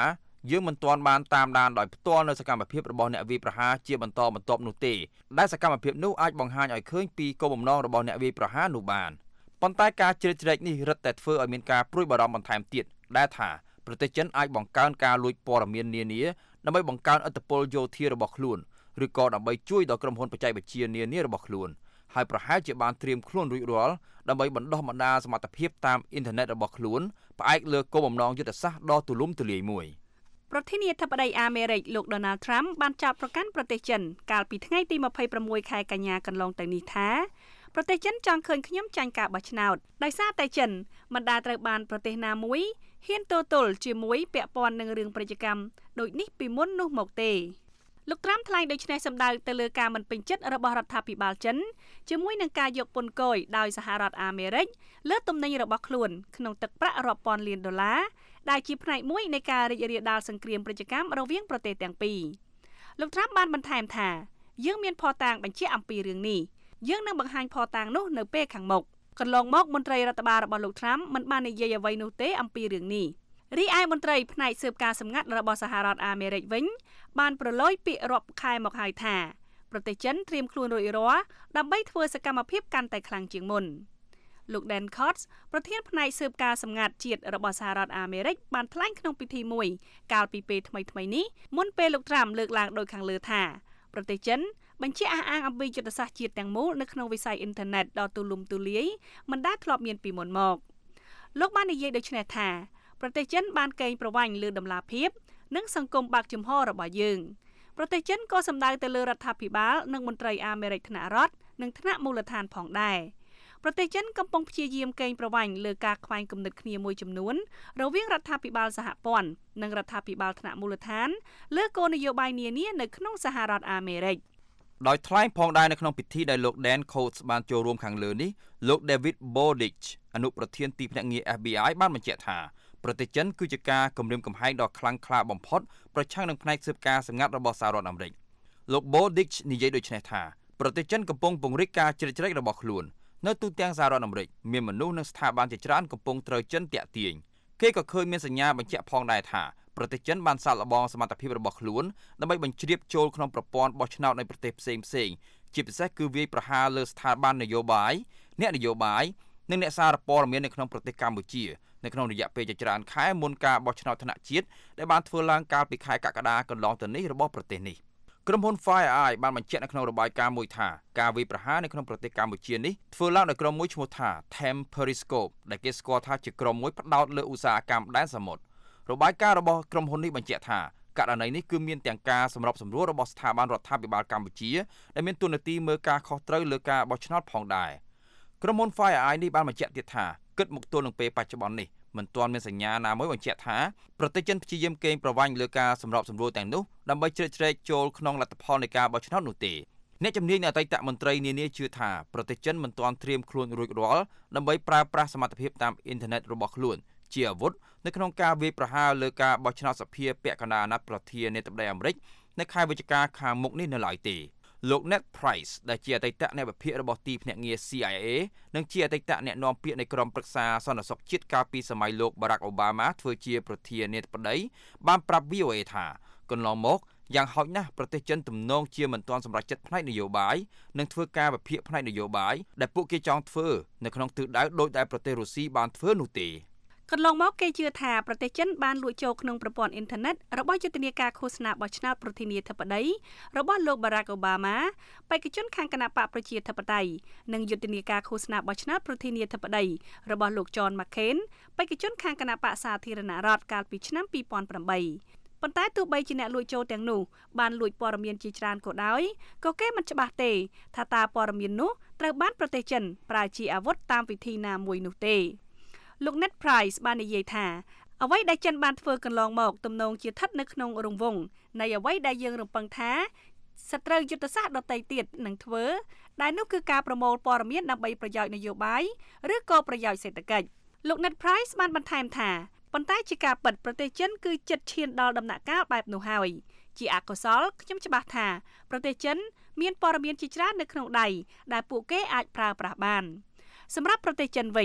យើងមិនទាន់បានតាមដានដោយផ្ទាល់នៅសកម្មភាពរបស់អ្នកវាយប្រហារជាបន្តបន្ទាប់នោះទេដែលសកម្មភាពនោះអាចបង្ហាញឲ្យឃើញពីគោលបំណងរបស់អ្នកវាយប្រហារនោះបានប៉ុន្តែការជ្រៀតជ្រែកនេះរឹតតែធ្វើឲ្យមានការព្រួយបារម្ភបន្ថែមទៀតដែលថាប្រទេសចិនអាចបង្កើនការលួចព័ត៌មាននានាដើម្បីបង្កើនឥទ្ធិពលយោធារបស់ខ្លួនឬក៏ដើម្បីជួយដល់ក្រុមហ៊ុនបច្ចេកវិទ្យានានារបស់ខ្លួនហើយប្រហែលជាបានត្រៀមខ្លួនរួចរាល់ដើម្បីបណ្ដុះបណ្ដាលសមត្ថភាពតាមអ៊ីនធឺណិតរបស់ខ្លួនផ្អែកលើគោលបំណងយុទ្ធសាស្ត្រដ៏ទូលំទូលាយមួយប្រធានាធិបតីអាមេរិកលោក Donald Trump បានចោទប្រកាន់ប្រទេសចិនកាលពីថ្ងៃទី26ខែកញ្ញាកន្លងទៅនេះថាប្រទេសចិនចង់ឃើញខ្ញុំចាញ់ការបោះឆ្នោតដោយសារតែចិនមិនដែលត្រូវបានប្រទេសណាមួយហ៊ានទល់ជាមួយពាក់ព័ន្ធនឹងរឿងប្រតិកម្មដូចនេះពីមុននោះមកទេលោកត្រាំថ្លែងដូចនេះសម្ដៅទៅលើការមិនពេញចិត្តរបស់រដ្ឋាភិបាលចិនជាមួយនឹងការយកពន្ធគយដោយសហរដ្ឋអាមេរិកលើទំនិញរបស់ខ្លួនក្នុងទឹកប្រាក់រាប់ពាន់លានដុល្លារដែលជាផ្នែកមួយនៃការរីករាលដាលសង្គ្រាមប្រតិកម្មរវាងប្រទេសទាំងពីរលោកត្រាំបានបន្ថែមថាយើងមានភស្តុតាងបញ្ជាក់អំពីរឿងនេះយើងនឹងបង្ហាញភស្តុតាងនោះនៅពេលខាងមុខកន្លងមកមន្ត្រីរដ្ឋបាលរបស់លោកត្រាំមិនបាននិយាយអ្វីនោះទេអំពីរឿងនេះរីឯមន្ត្រីផ្នែកស៊ើបការសម្ងាត់របស់សហរដ្ឋអាមេរិកវិញបានប្រឡយពាក្យរាប់ខែមកហើយថាប្រទេសចិនត្រៀមខ្លួនរួចរាល់ដើម្បីធ្វើសកម្មភាពកាន់តែខ្លាំងជាងមុនលោក Dan Coats ប្រធានផ្នែកស៊ើបការសម្ងាត់ជាតិរបស់សហរដ្ឋអាមេរិកបានថ្លែងក្នុងពិធីមួយកាលពីពេលថ្មីៗនេះមុនពេលលោកត្រាំលើកឡើងដូចខាងលើថាប្រទេសចិនបញ្ជាក់អះអាងអំពីយុទ្ធសាស្ត្រជាតិទាំងមូលនៅក្នុងវិស័យអ៊ីនធឺណិតដ៏ទូលំទូលាយមិនដែលធ្លាប់មានពីមុនមកលោកបាននិយាយដូចនេះថាប្រទេសចិនបានកេងប្រវ័ញ្ចលើដំណាភៀបនិងសង្គមបើកចំហរបស់យើងប្រទេសចិនក៏សម្ដៅទៅលើរដ្ឋាភិបាលនិងមន្ត្រីអាមេរិកថ្នាក់រដ្ឋនិងថ្នាក់មូលដ្ឋានផងដែរប្រទេសចិនកំពុងព្យាយាមកេងប្រវ័ញ្ចលើការខ្វែងគំនិតគ្នាមួយចំនួនរវាងរដ្ឋាភិបាលសហព័ន្ធនិងរដ្ឋាភិបាលថ្នាក់មូលដ្ឋានលើគោលនយោបាយនានានៅក្នុងសហរដ្ឋអាមេរិកដោយថ្លែងផងដែរនៅក្នុងពិធីដែលលោក Dan Coats បានចូលរួមខាងលើនេះលោក David Bowditch អនុប្រធានទីភ្នាក់ងារ FBI បានបញ្ជាក់ថាប្រទេសចិនគឺជាការគំរាមកំហែងដ៏ខ្លាំងក្លាបំផុតប្រឆាំងនឹងផ្នែកស៊ើបការសម្ងាត់របស់សហរដ្ឋអាមេរិកលោក Bowditch និយាយដូចនេះថាប្រទេសចិនកំពុងពង្រីកការជ្រៀតជ្រែករបស់ខ្លួននៅទូទាំងសហរដ្ឋអាមេរិកមានមនុស្សនិងស្ថាប័នជាច្រើនកំពុងត្រូវចិនទាក់ទាញគេក៏ឃើញមានសញ្ញាបញ្ជាក់ផងដែរថាប្រទេសចិនបានសាកល្បងសមត្ថភាពរបស់ខ្លួនដើម្បីបញ្ជ្រាបចូលក្នុងប្រព័ន្ធបោះឆ្នោតនៃប្រទេសផ្សេងជាពិសេសគឺវាយប្រហារលើស្ថាប័ននយោបាយអ្នកនយោបាយនិងអ្នកសារព័ត៌មាននៅក្នុងប្រទេសកម្ពុជានៅក្នុងរយៈពេលជាច្រើនខែមុនការបោះឆ្នោតថ្នាក់ជាតិដែលបានធ្វើឡើងកាលពីខែកក្កដាកន្លងទៅនេះរបស់ប្រទេសនេះក្រុមហ៊ុន FireEye បានបញ្ជាក់នៅក្នុងរបាយការណ៍មួយថាការវាយប្រហារនៅក្នុងប្រទេសកម្ពុជានេះធ្វើឡើងដោយក្រុមមួយឈ្មោះថា Them Periscope ដែលគេស្គាល់ថាជាក្រុមមួយផ្ដោតលើឧស្សាហកម្មដែនសមុទ្ររបាយការណ៍របស់ក្រុមហ៊ុននេះបញ្ជាក់ថាករណីនេះគឺមានទាំងការសម្របសម្រួលរបស់ស្ថាប័នរដ្ឋាភិបាលកម្ពុជាដែលមានទូនាទីមើលការខុសត្រូវលើការបោះឆ្នោតផងដែរក្រុមហ៊ុន FireEye នេះបានបញ្ជាក់ទៀតថាគិតមកទល់នឹងពេលបច្ចុប្បន្ននេះមិនទាន់មានសញ្ញាណាមួយបញ្ជាក់ថាប្រទេសចិនព្យាយាមកេងប្រវ័ញ្ចលើការសម្របសម្រួលទាំងនោះដើម្បីជ្រៀតជ្រែកចូលក្នុងលទ្ធផលនៃការបោះឆ្នោតនោះទេអ្នកជំនាញអតីតមន្ត្រីនានាជឿថាប្រទេសចិនមិនទាន់ត្រៀមខ្លួនរួចរាល់ដើម្បីប្រើប្រាស់សមត្ថភាពតាមអ៊ីនធឺណិតរបស់ខ្លួនជាអាវុធនៅក្នុងការវាយប្រហារលើការបោះឆ្នោតសភាពាក់កណ្ដាលអាណត្តិប្រធានាធិបតីអាមេរិកនៅខែវិច្ឆិកាខាងមុខនេះនៅឡើយទេលោក Ned Price ដែលជាអតីតអ្នកវិភាគរបស់ទីភ្នាក់ងារ CIA និងជាអតីតអ្នកនាំពាក្យនៃក្រុមប្រឹក្សាសន្តិសុខជាតិកាលពីសម័យលោក Barack Obama ធ្វើជាប្រធានាធិបតីបានប្រាប់ VOA ថាកន្លងមកយ៉ាងហោចណាស់ប្រទេសចិនទំនងជាមិនទាន់សម្រេចចិត្តផ្នែកនយោបាយនិងធ្វើការវិភាគផ្នែកនយោបាយដែលពួកគេចង់ធ្វើនៅក្នុងទិសដៅដូចដែលប្រទេសរុស្ស៊ីបានធ្វើនោះទេកន្លងមកគេជឿថាប្រទេសចិនបានលួចចូលក្នុងប្រព័ន្ធអ៊ីនធឺណិតរបស់យុទ្ធនាការឃោសនាបោះឆ្នោតប្រធានាធិបតីរបស់លោក Barack Obama បេក្ខជនខាងគណបកប្រជាធិបតេយ្យនិងយុទ្ធនាការឃោសនាបោះឆ្នោតប្រធានាធិបតីរបស់លោក John McCain បេក្ខជនខាងគណបកសាធារណរដ្ឋកាលពីឆ្នាំ2008ប៉ុន្តែទោះបីជាអ្នកលួចចូលទាំងនោះបានលួចព័ត៌មានជាច្រើនក៏ដោយក៏គេមិនច្បាស់ទេថាតើព័ត៌មាននោះត្រូវបានប្រទេសចិនប្រើជាអាវុធតាមវិធីណាមួយនោះទេលោក Ned Price បាននិយាយថាអ្វីដែលចិនបានធ្វើកន្លងមកទំនងជាស្ថិតនៅក្នុងរង្វង់នៃអ្វីដែលយើងរំពឹងថាសត្រូវយុទ្ធសាស្ត្រដទៃទៀតនឹងធ្វើដែលនោះគឺការប្រមូលព័ត៌មានដើម្បីប្រយោជន៍នយោបាយឬក៏ប្រយោជន៍សេដ្ឋកិច្ចលោក Ned Price បានបន្ថែមថាប៉ុន្តែជាការពិតប្រទេសចិនគឺជិតឈានដល់ដំណាក់កាលបែបនោះហើយជាអកុសលខ្ញុំច្បាស់ថាប្រទេសចិនមានព័ត៌មានជាច្រើននៅក្នុងដៃដែលពួកគេអាចប្រើប្រាស់បានសម្រាប់ប្រទេសចិនវិញ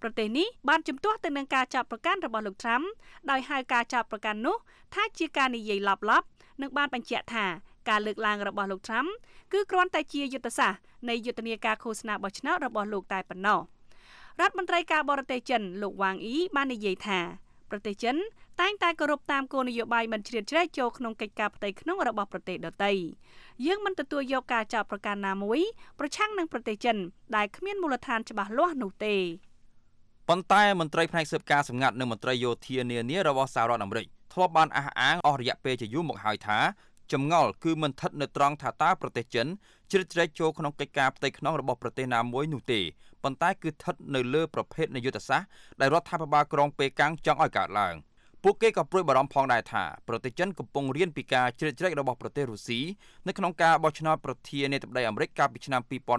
ប្រទេសនេះបានជំទាស់ទៅនឹងការចាប់ប្រកាន់របស់លោក Trump ដោយហៅការចាប់ប្រកាន់នោះថាជាការនិយាយឡប់ៗនិងបានបញ្ជាក់ថាការលើកឡើងរបស់លោក Trump គឺគ្រាន់តែជាយុទ្ធសាស្ត្រនៃយុទ្ធនាការឃោសនាបោះឆ្នោតរបស់លោកតែប៉ុណ្ណោះរដ្ឋមន្ត្រីការបរទេសចិនលោកវ៉ាងអ៊ីបាននិយាយថាប្រទេសចិនតែងតែគោរពតាមគោលនយោបាយមិនជ្រៀតជ្រែកចូលក្នុងកិច្ចការផ្ទៃក្នុងរបស់ប្រទេសដទៃយើងមិនទទួលយកការចាប់ប្រកាន់ណាមួយប្រឆាំងនឹងប្រទេសចិនដែលគ្មានមូលដ្ឋានច្បាស់លាស់នោះទេប៉ុន្តែមន្ត្រីផ្នែកស៊ើបការសម្ងាត់និងមន្ត្រីយោធានានារបស់សហរដ្ឋអាមេរិកធ្លាប់បានអះអាងអស់រយៈពេលជាយូរមកហើយថាចម្ងល់គឺមិនស្ថិតនៅត្រង់ថាតើប្រទេសចិនជ្រៀតជ្រែកចូលក្នុងកិច្ចការផ្ទៃក្នុងរបស់ប្រទេសណាមួយនោះទេប៉ុន្តែគឺស្ថិតនៅលើប្រភេទនៃយុទ្ធសាស្ត្រដែលរដ្ឋាភិបាលក្រុងប៉េកាំងចង់ឲ្យកើតឡើងពួកគេក៏ព្រួយបារម្ភផងដែរថាប្រទេសចិនកំពុងរៀនពីការជ្រៀតជ្រែករបស់ប្រទេសរុស្ស៊ីនៅក្នុងការបោះឆ្នោតប្រធានាធិបតីអាមេរិកកាលពីឆ្នាំ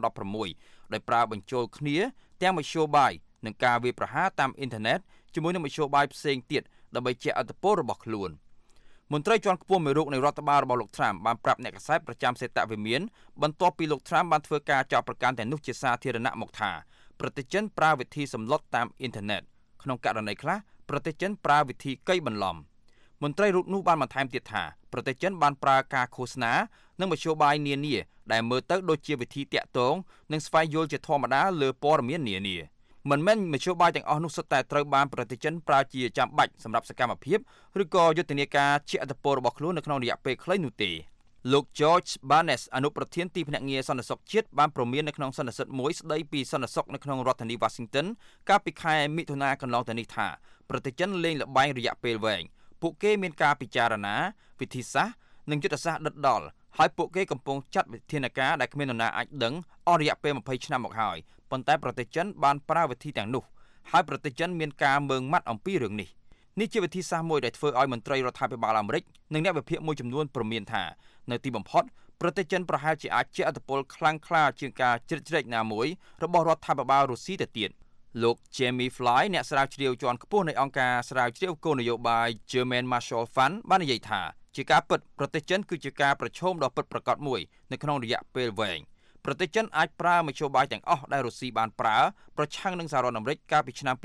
2016ដោយប្រើបញ្ចូលគ្នាទាំងមធ្យោបាយនិងការវាយប្រហារតាមអ៊ីនធឺណិតជាមួយនឹងមធ្យោបាយផ្សេងទៀតដើម្បីជះឥទ្ធិពលរបស់ខ្លួនមន្ត្រីជាន់ខ្ពស់មួយរូបនៃរដ្ឋបាលរបស់លោក Trump បានប្រាប់អ្នកកាសែតប្រចាំសេតវិមានបន្ទាប់ពីលោក Trump បានធ្វើការចោទប្រកាន់ទាំងនោះជាសាធារណៈមកថាប្រទេសចិនប្រើវិធីសម្លុតតាមអ៊ីនធឺណិតក្នុងករណីខ្លះប្រទេសចិនប្រើវិធីកៃបន្លំមន្ត្រីរូបនោះបានបន្ថែមទៀតថាប្រទេសចិនបានប្រើការឃោសនានិងមធ្យោបាយនានាដែលមើលទៅដូចជាវិធីតាក់ទងនិងស្វែងយល់ជាធម្មតាលើព័ត៌មាននានាមិនមែនមធ្យោបាយទាំងអស់នោះសុទ្ធតែត្រូវបានប្រទេសចិនប្រើជាចាំបាច់សម្រាប់សកម្មភាពឬក៏យុទ្ធនាការជះឥទ្ធិពលរបស់ខ្លួននៅក្នុងរយៈពេលខ្លីនោះទេលោក George Barnes អនុប្រធានទីភ្នាក់ងារសន្តិសុខជាតិបានព្រមាននៅក្នុងសន្និសីទមួយស្ដីពីសន្តិសុខនៅក្នុងរដ្ឋធានី Washington កាលពីខែមិថុនាកន្លងទៅនេះថាប្រទេសចិនលេងល្បែងរយៈពេលវែងពួកគេមានការពិចារណាវិធីសាស្ត្រនិងយុទ្ធសាស្ត្រដិតដល់ហើយពួកគេកំពុងចាត់វិធានការដែលគ្មាននរណាអាចដឹងអស់រយៈពេល20ឆ្នាំមកហើយប៉ុន្តែប្រទេសចិនបានប្រើវិធីទាំងនោះហើយប្រទេសចិនមានការមើងម៉ាត់អំពីរឿងនេះនេះជាវិធីសាស្ត្រមួយដែលធ្វើឲ្យមន្ត្រីរដ្ឋាភិបាលអាមេរិកនិងអ្នកវិភាគមួយចំនួនព្រមានថានៅទីបំផុតប្រទេសចិនប្រហែលជាអាចជះឥទ្ធិពលខ្លាំងក្លាជាងការជ្រៀតជ្រែកណាមួយរបស់រដ្ឋាភិបាលរុស្ស៊ីទៅទៀតលោក Jamie Fly អ្នកស្រាវជ្រាវជាន់ខ្ពស់នៃអង្គការស្រាវជ្រាវគោលនយោបាយ German Marshall Fund បាននិយាយថាជាការពិតប្រទេសចិនគឺជាការប្រឈមដ៏ពិតប្រាកដមួយនៅក្នុងរយៈពេលវែងប្រទេសចិនអាចប្រើមធ្យោបាយទាំងអស់ដែលរុស្ស៊ីបានប្រើប្រឆាំងនឹងសហរដ្ឋអាមេរិកកាលពីឆ្នាំ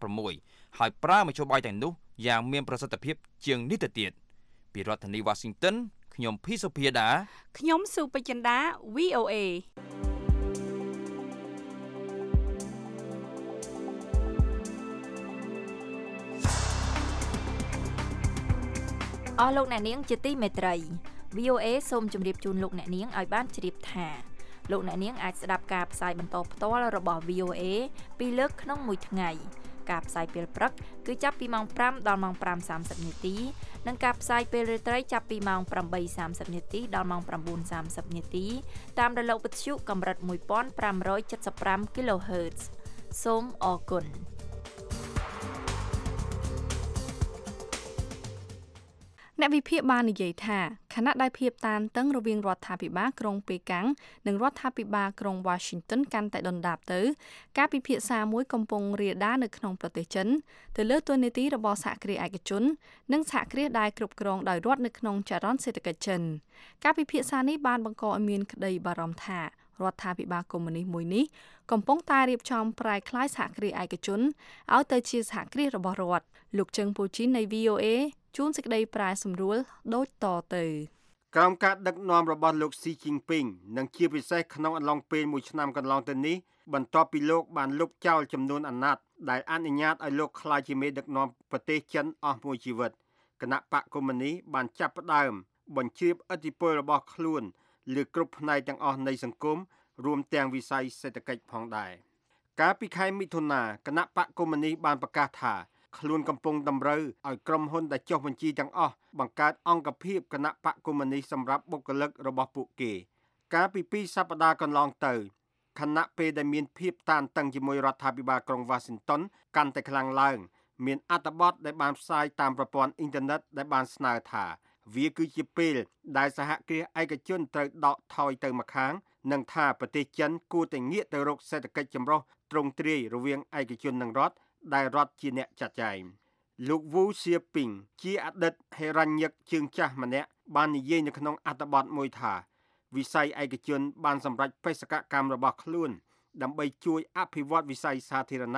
2016ហើយប្រើមធ្យោបាយទាំងនោះយ៉ាងមានប្រសិទ្ធភាពជាងនេះទៅទៀតពីរដ្ឋធានី Washington ខ្ញុំភីសុភាដាខ្ញុំសុបចិន្តា VOA អស់លោកអ្នកនាងជាទីមេត្រី VOA សូមជម្រាបជូនលោកអ្នកនាងឲ្យបានជ្រាបថាលោកអ្នកនាងអាចស្ដាប់ការផ្សាយបន្តផ្ទាល់របស់ VOA ពីរលើកក្នុងមួយថ្ងៃការផ្សាយពេលព្រឹកគឺចាប់ពីម៉ោង5ដល់ម៉ោង5:30នាទីនិងការផ្សាយពេលរាត្រីចាប់ពីម៉ោង8:30នាទីដល់ម៉ោង9:30នាទីតាមរលកវិទ្យុកម្រិត1575 kHz សូមអរគុណអ្នកវិភាគបាននិយាយថាខណៈដែលភាពតានតឹងរវាងរដ្ឋាភិបាលក្រុងប៉េកាំងនិងរដ្ឋាភិបាលក្រុង Washington កាន់តែដុនដាបទៅការពិភាក្សាមួយកំពុងរាលដាលនៅក្នុងប្រទេសចិនទៅលើតួនាទីរបស់សហគ្រាសឯកជននិងសហគ្រាសដែលគ្រប់គ្រងដោយរដ្ឋនៅក្នុងចរន្តសេដ្ឋកិច្ចចិនការពិភាក្សានេះបានបង្កឲ្យមានក្តីបារម្ភថារដ្ឋាភិបាលកុម្មុយនីសមួយនេះកំពុងតែរៀបចំប្រែក្លាយសហគ្រាសឯកជនឲ្យទៅជាសហគ្រាសរបស់រដ្ឋលោកជឹងពូជីននៃ VOAជួនសេចក្តីប្រែសម្រួលដូចតទៅក្រោមការដឹកនាំរបស់លោកស៊ីជីនពីងនិងជាពិសេសក្នុងអំឡុងពេល1ឆ្នាំកន្លងទៅនេះបន្ទាប់ពីលោកបានលុបចោលចំនួនអាណត្តិដែលអនុញ្ញាតឲ្យលោកក្លាយជាមេដឹកនាំប្រទេសចិនអស់មួយជីវិតគណៈបកកុម្មុយនីសបានចាប់ផ្ដើមបញ្ជ្រាបឥទ្ធិពលរបស់ខ្លួនលើគ្រប់ផ្នែកទាំងអស់នៃសង្គមរួមទាំងវិស័យសេដ្ឋកិច្ចផងដែរកាលពីខែមិថុនាគណៈបកកុម្មុយនីសបានប្រកាសថាខ្លួនកំពុងតម្រូវឲ្យក្រុមហ៊ុនដែលចុះបញ្ជីទាំងអស់បង្កើតអង្គភាពគណៈបកកុម្មុយនីសសម្រាប់បុគ្គលិករបស់ពួកគេកាលពី2សប្តាហ៍កន្លងទៅខណៈពេលដែលមានភាពតានតឹងជាមួយរដ្ឋាភិបាលក្រុង Washington កាន់តែខ្លាំងឡើងមានអត្ថបទដែលបានផ្សាយតាមប្រព័ន្ធអ៊ីនធឺណិតដែលបានស្នើថាវាគឺជាពេលដែលសហគ្រាសឯកជនត្រូវដកថយទៅម្ខាងនិងថាប្រទេសចិនគួរតែងាកទៅរកសេដ្ឋកិច្ចចម្រុះទ្រង់ទ្រាយរវាងឯកជននិងរដ្ឋដែលរដ្ឋជាអ្នកចាត់ចែងលោកវូសៀពីងជាអតីតហេរញ្ញិកជើងចាស់ម្នាក់បាននិយាយនៅក្នុងអត្ថបទមួយថាវិស័យឯកជនបានសម្រេចបេសកកម្មរបស់ខ្លួនដើម្បីជួយអភិវឌ្ឍវិស័យសាធារណៈ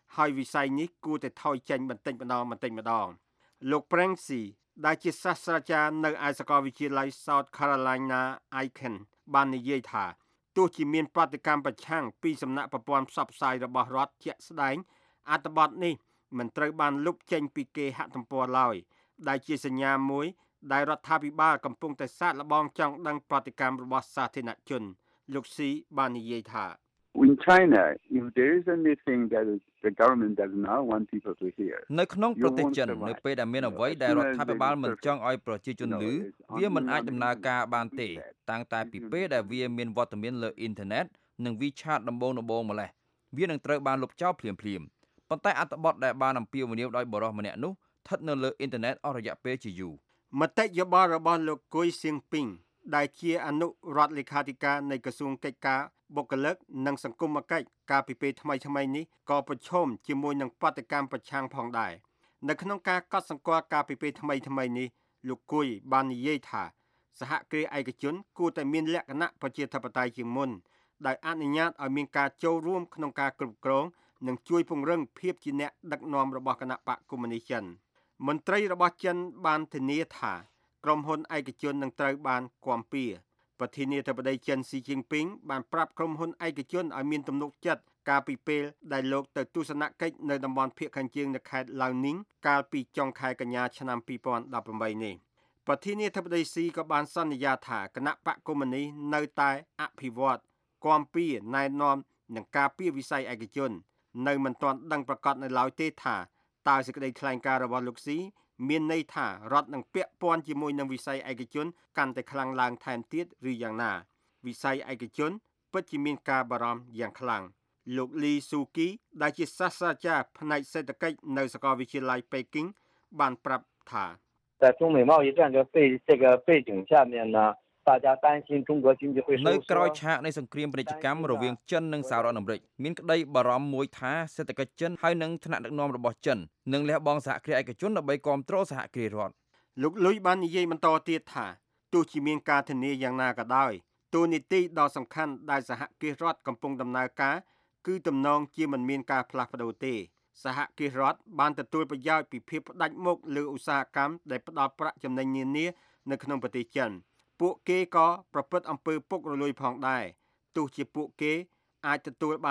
ហើយវិស័យនេះគួរតែថយចេញបន្តិចម្ដងលោក Pranksy ដែលជាសាស្ត្រាចារ្យនៅឯសាកលវិទ្យាល័យ South Carolina Aiken បាននិយាយថាទោះជាមានប្រតិកម្មប្រឆាំងពីសំណាក់ប្រព័ន្ធផ្សព្វផ្សាយរបស់រដ្ឋជាក់ស្ដែងអត្ថបទនេះមិនត្រូវបានលុបចេញពីគេហទំព័រឡើយដែលជាសញ្ញាមួយដែលរដ្ឋាភិបាលកំពុងតែសាកល្បងចង់ដឹងប្រតិកម្មរបស់សាធារណជនលោកស៊ីបាននិយាយថា In China, if there is anything that the government does not want people to hear. នៅក្នុងប្រទេសចិននៅពេលដែលមានអ្វីដែលរដ្ឋាភិបាលមិនចង់ឲ្យប្រជាជនឮវាមិនអាចដំណើរការបានទេតាំងតែពីពេលដែលវាមានវត្តមានលើអ៊ីនធឺណិតនិង WeChat ដំបូងម្លេះវានឹងត្រូវបានលុបចោលភ្លាមប៉ុន្តែអត្ថបទដែលបានអំពាវនាវដោយបរិសម្នាក់នោះស្ថិតនៅលើអ៊ីនធឺណិតអស់រយៈពេលជាយូរមតិយោបល់របស់លោកគុយសៀងពីងដែលជាអនុរដ្ឋលេខាធិការនៃក្រសួងកិច្ចការបុគ្គលិកនិងសង្គមគិច្ចកាលពីពេលថ្មីនេះក៏ប្រឈមជាមួយនឹងបដកម្មប្រឆាំងផងដែរនៅក្នុងការកត់សម្គាល់កាលពីពេលថ្មីនេះលោកគុយបាននិយាយថាសហគ្រាសឯកជនគួរតែមានលក្ខណៈប្រជាធិបតេយ្យជាងមុនដោយអនុញ្ញាតឲ្យមានការចូលរួមក្នុងការគ្រប់គ្រងនិងជួយពង្រឹងភាពជាអ្នកដឹកនាំរបស់គណៈបកកុម្មុយនីសចិនមន្ត្រីរបស់ចិនបានធានាថាក្រុមហ៊ុនឯកជននឹងត្រូវបានគាំពៀប្រធានាធិបតីចិនស៊ីជីនពីងបានប្រាប់ក្រុមហ៊ុនឯកជនឲ្យមានទំនុកចិត្តកាលពីពេលដែលលោកទៅទស្សនកិច្ចនៅតំបន់ភាគខាងជើងនៃខេត្តឡាវនីងកាលពីចុងខែកញ្ញាឆ្នាំ2018នេះប្រធានាធិបតីស៊ីក៏បានសន្យាថាគណៈបកកុម្មុយនីសនៅតែអភិវឌ្ឍគាំពៀណែនាំនិងការពារវិស័យឯកជននៅមិនទាន់ដឹងប្រកាសនៅឡើយទេថាតើសេចក្តីថ្លែងការណ៍របស់លោកស៊ីមានន័យថារដ្ឋនឹងពាក់ព័ន្ធជាមួយនឹងវិស័យឯកជនកាន់តែខ្លាំងឡើងថែមទៀតឬយ៉ាងណាវិស័យឯកជនពិតជាមានការបារម្ភយ៉ាងខ្លាំងលោកលីស៊ូគីដែលជាសាស្ត្រាចារ្យផ្នែកសេដ្ឋកិច្ចនៅសាកលវិទ្យាល័យប៉េគីងបានប្រាប់ថា在中美贸易战这个背景下面呢大家担心中国经济会收缩នៅក្រោយឆាកនៃសង្គ្រាមពាណិជ្ជកម្មរវាងចិននិងសហរដ្ឋអាមេរិកមានក្តីបារម្ភមួយថាសេដ្ឋកិច្ចចិនហើយនឹងថ្នាក់ដឹកនាំរបស់ចិននឹងលះបង់សហគ្រាសឯកជនដើម្បីគាំទ្រសហគ្រាសរដ្ឋលោកលុយបាននិយាយបន្តទៀតថាទោះជាមានការធានាយ៉ាងណាក៏ដោយតួនាទីដ៏សំខាន់ដែលសហគ្រាសរដ្ឋកំពុងដំណើរការគឺទំនងជាមិនមានការផ្លាស់ប្ដូរទេសហគ្រាសរដ្ឋបានទទួលប្រយោជន៍ពីភាពផ្ដាច់មុខលើឧស្សាហកម្មដែលផ្ដល់ប្រាក់ចំណេញនានានៅក្នុងប្រទេសចិនពួកគេក៏ប្រព្រឹត្តអំពើពុករលួយផងដែរទោះជាពួកគេអាចទទួលបាន